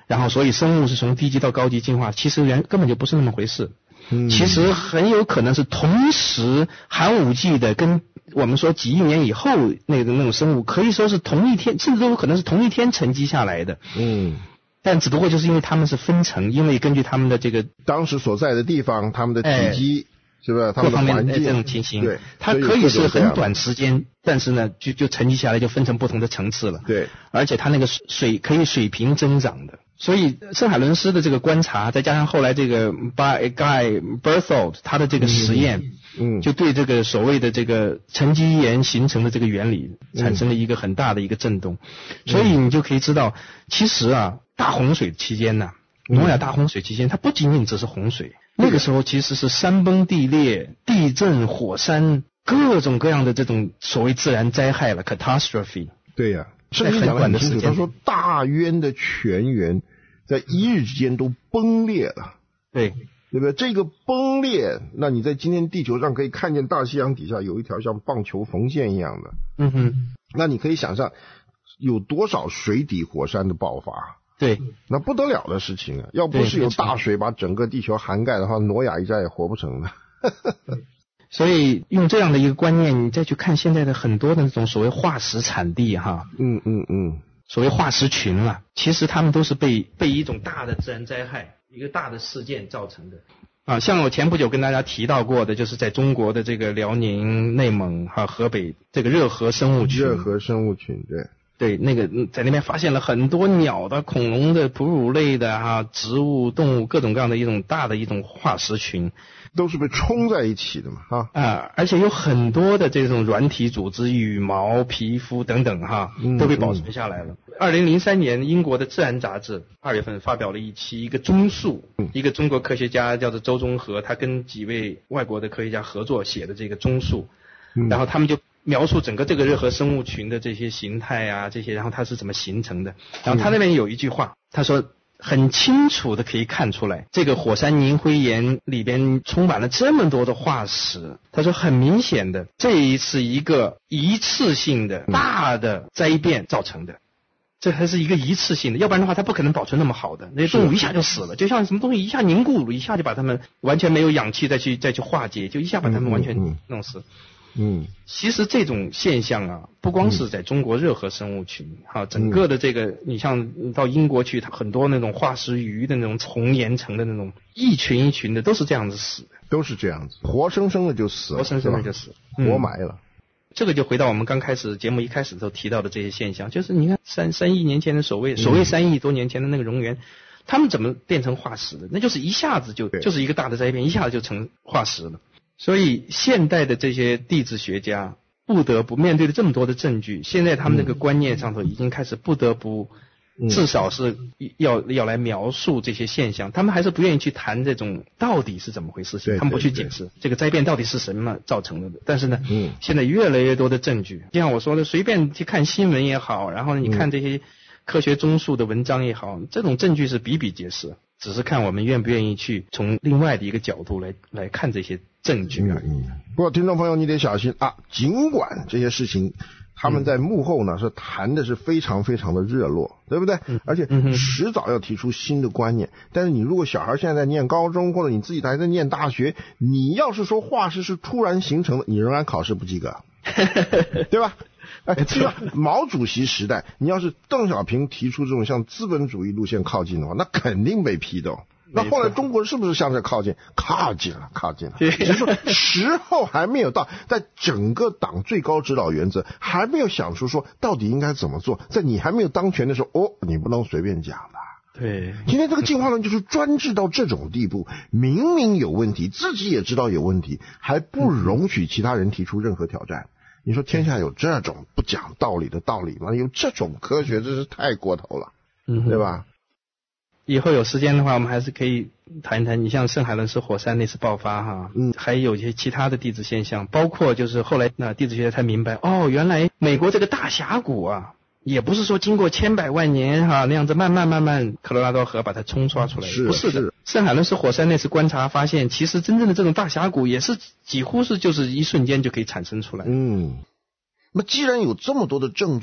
然后所以生物是从低级到高级进化，其实原根本就不是那么回事。 嗯， 其实很有可能是同时寒武纪的跟我们说几亿年以后那个那种生物可以说是同一天，甚至都有可能是同一天沉积下来的。 嗯， 但只不过就是因为他们是分层，因为根据他们的这个当时所在的地方，他们的体积、哎、是吧？他们的环境这种情形， 对， 它可以是很短时间，但是呢，就就沉积下来，就分成不同的层次了。 对， 而且它那个水可以水平增长的。所以圣海伦斯的这个观察，再加上后来这个 by Guy Berthold 他的这个实验， 嗯， 就对这个所谓的这个沉积岩形成的这个原理产生了一个很大的一个震动。嗯、所以你就可以知道，其实啊，大洪水期间呢、啊，诺亚大洪水期间，它不仅仅只是洪水，那个时候其实是山崩地裂、地震、火山，各种各样的这种所谓自然灾害了 catastrophe。 对呀、啊。圣经讲得很清楚，他说大渊的泉源在一日之间都崩裂了， 对对不对？这个崩裂，那你在今天地球上可以看见大西洋底下有一条像棒球缝线一样的， 嗯哼， 那你可以想象有多少水底火山的爆发， 对， 那不得了的事情啊！要不是有大水把整个地球涵盖的话，挪亚一家也活不成的。 所以用这样的一个观念，你再去看现在的很多的那种所谓化石产地哈， 嗯嗯嗯， 所谓化石群啊，其实他们都是被被一种大的自然灾害、一个大的事件造成的啊。像我前不久跟大家提到过的，就是在中国的这个辽宁、内蒙哈、河北这个热河生物群， 热河生物群，对。 对，那个在那边发现了很多鸟的、恐龙的、哺乳类的哈、植物、动物各种各样的一种大的一种化石群， 都是被冲在一起的嘛，哈啊，而且有很多的这种软体组织、羽毛、皮肤等等哈，都被保存下来了。二零零三年，英国的《自然》杂志二月份发表了一期一个综述，一个中国科学家叫做周忠和，他跟几位外国的科学家合作写的这个综述，然后他们就描述整个这个热河生物群的这些形态啊，这些，然后它是怎么形成的。然后他那边有一句话，他说很清楚的可以看出来，这个火山凝灰岩里边充满了这么多的化石。他说很明显的，这一次一个一次性的大的灾变造成的。这还是一个一次性的，要不然的话它不可能保存那么好的，那些动物一下就死了，就像什么东西一下凝固了，一下就把它们完全没有氧气再去再去化解，就一下把它们完全弄死。 嗯， 其实这种现象啊，不光是在中国热河生物群，哈、嗯，整个的这个，你像到英国去，它很多那种化石鱼的那种丛岩层的那种，一群一群的都是这样子死的， 都是这样子，活生生的就死了， 活生生的就死， 活埋了。 这个就回到我们刚开始节目一开始都提到的这些现象，就是你看三三亿年前的所谓所谓三亿多年前的那个蝾螈，他们怎么变成化石的？那就是一下子就就是一个大的灾变，一下子就成化石了。所以现代的这些地质学家不得不面对了这么多的证据，现在他们那个观念上头已经开始不得不至少是要要来描述这些现象，他们还是不愿意去谈这种到底是怎么回事情，他们不去解释这个灾变到底是什么造成的。但是呢，嗯，现在越来越多的证据，就像我说的，随便去看新闻也好，然后你看这些科学综述的文章也好，这种证据是比比皆是，只是看我们愿不愿意去从另外的一个角度来来看这些证据而已。 嗯嗯、不过听众朋友你得小心啊，尽管这些事情他们在幕后呢是谈的是非常非常的热络，对不对？嗯、而且迟早要提出新的观念。但是你如果小孩现在在念高中，或者你自己还在念大学，你要是说化石是突然形成的，你仍然考试不及格，对吧？哎，就像毛主席时代，你要是邓小平提出这种向资本主义路线靠近的话，那肯定被批斗。那后来中国是不是向这靠近？靠近了，靠近了。只是说时候还没有到，在整个党最高指导原则还没有想出说到底应该怎么做，在你还没有当权的时候，哦，你不能随便讲的。 对， 今天这个进化论就是专制到这种地步，明明有问题，自己也知道有问题，还不容许其他人提出任何挑战。你说天下有这种不讲道理的道理吗？有这种科学真是太过头了，嗯，对吧？ 以后有时间的话，我们还是可以谈一谈，你像圣海伦斯火山那次爆发哈，嗯，还有一些其他的地质现象，包括就是后来那地质学家才明白，哦，原来美国这个大峡谷啊，也不是说经过千百万年哈那样子慢慢慢慢科罗拉多河把它冲刷出来的， 是不是的。圣海伦斯火山那次观察发现，其实真正的这种大峡谷也是几乎是就是一瞬间就可以产生出来。 嗯，那既然有这么多的证据，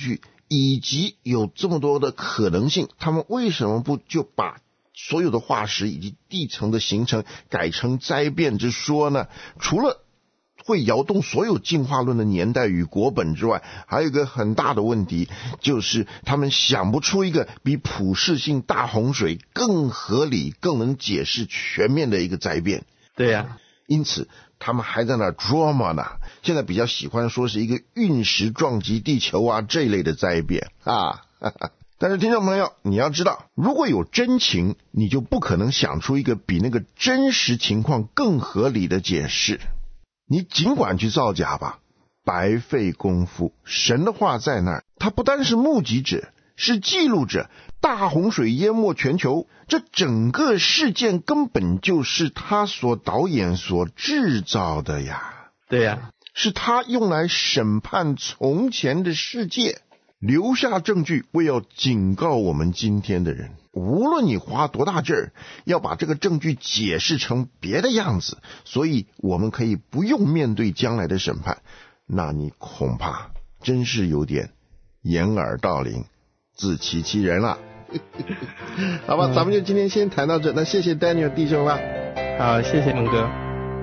以及有这么多的可能性，他们为什么不就把所有的化石以及地层的形成改成灾变之说呢？除了会摇动所有进化论的年代与国本之外，还有一个很大的问题，就是他们想不出一个比普世性大洪水更合理、更能解释全面的一个灾变。 对呀、啊， 因此他们还在那 drama 呢，现在比较喜欢说是一个陨石撞击地球啊这一类的灾变啊。但是听众朋友，你要知道，如果有真情，你就不可能想出一个比那个真实情况更合理的解释。你尽管去造假吧，白费功夫。神的话在那儿，他不单是目击者，是记录者。大洪水淹没全球，这整个事件根本就是他所导演所制造的呀。 对呀， 是他用来审判从前的世界，留下证据为要警告我们今天的人。无论你花多大劲儿，要把这个证据解释成别的样子，所以我们可以不用面对将来的审判，那你恐怕真是有点掩耳盗铃，自欺欺人了。好吧，咱们就今天先谈到这，那谢谢 Daniel 弟兄了。 好，谢谢蒙哥。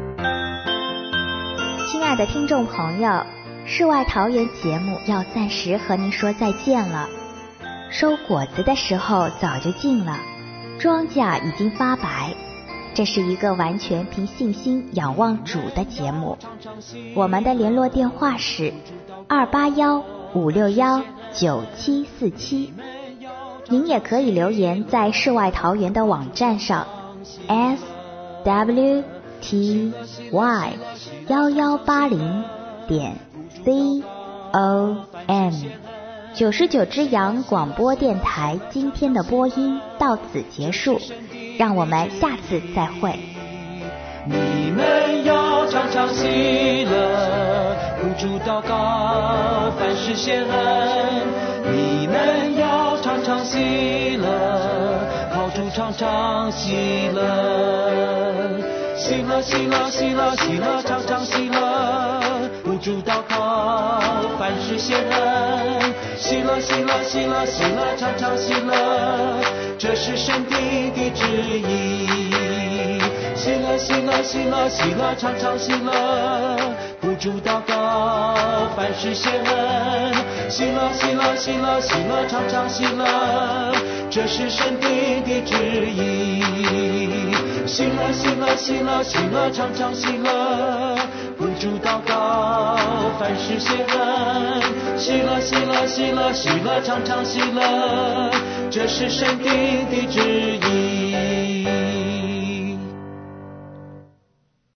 亲爱的听众朋友，世外桃源节目要暂时和您说再见了。收果子的时候早就近了，庄稼已经发白，这是一个完全凭信心仰望主的节目。我们的联络电话是二八幺五六幺九七四七，您也可以留言在世外桃源的网站上 s w t y 一一八零点 c o m。九十九只羊广播电台今天的播音到此结束，让我们下次再会。 你们要常常喜乐，不住祷告，凡事谢恩。你们要常常喜乐，靠主常常喜乐。喜乐喜乐喜乐喜乐常常喜乐，不住祷告，凡事谢恩。喜乐喜乐喜乐喜乐常常喜乐，这是神的的旨意。喜乐喜乐喜乐喜乐常常喜乐，不住祷告，凡事谢恩。喜乐喜乐喜乐喜乐常常喜乐，这是神的的旨意。喜乐喜乐喜乐喜乐常常喜乐，不住祷告，凡事谢恩。喜乐喜乐喜乐喜乐常常喜乐，这是神的的旨意。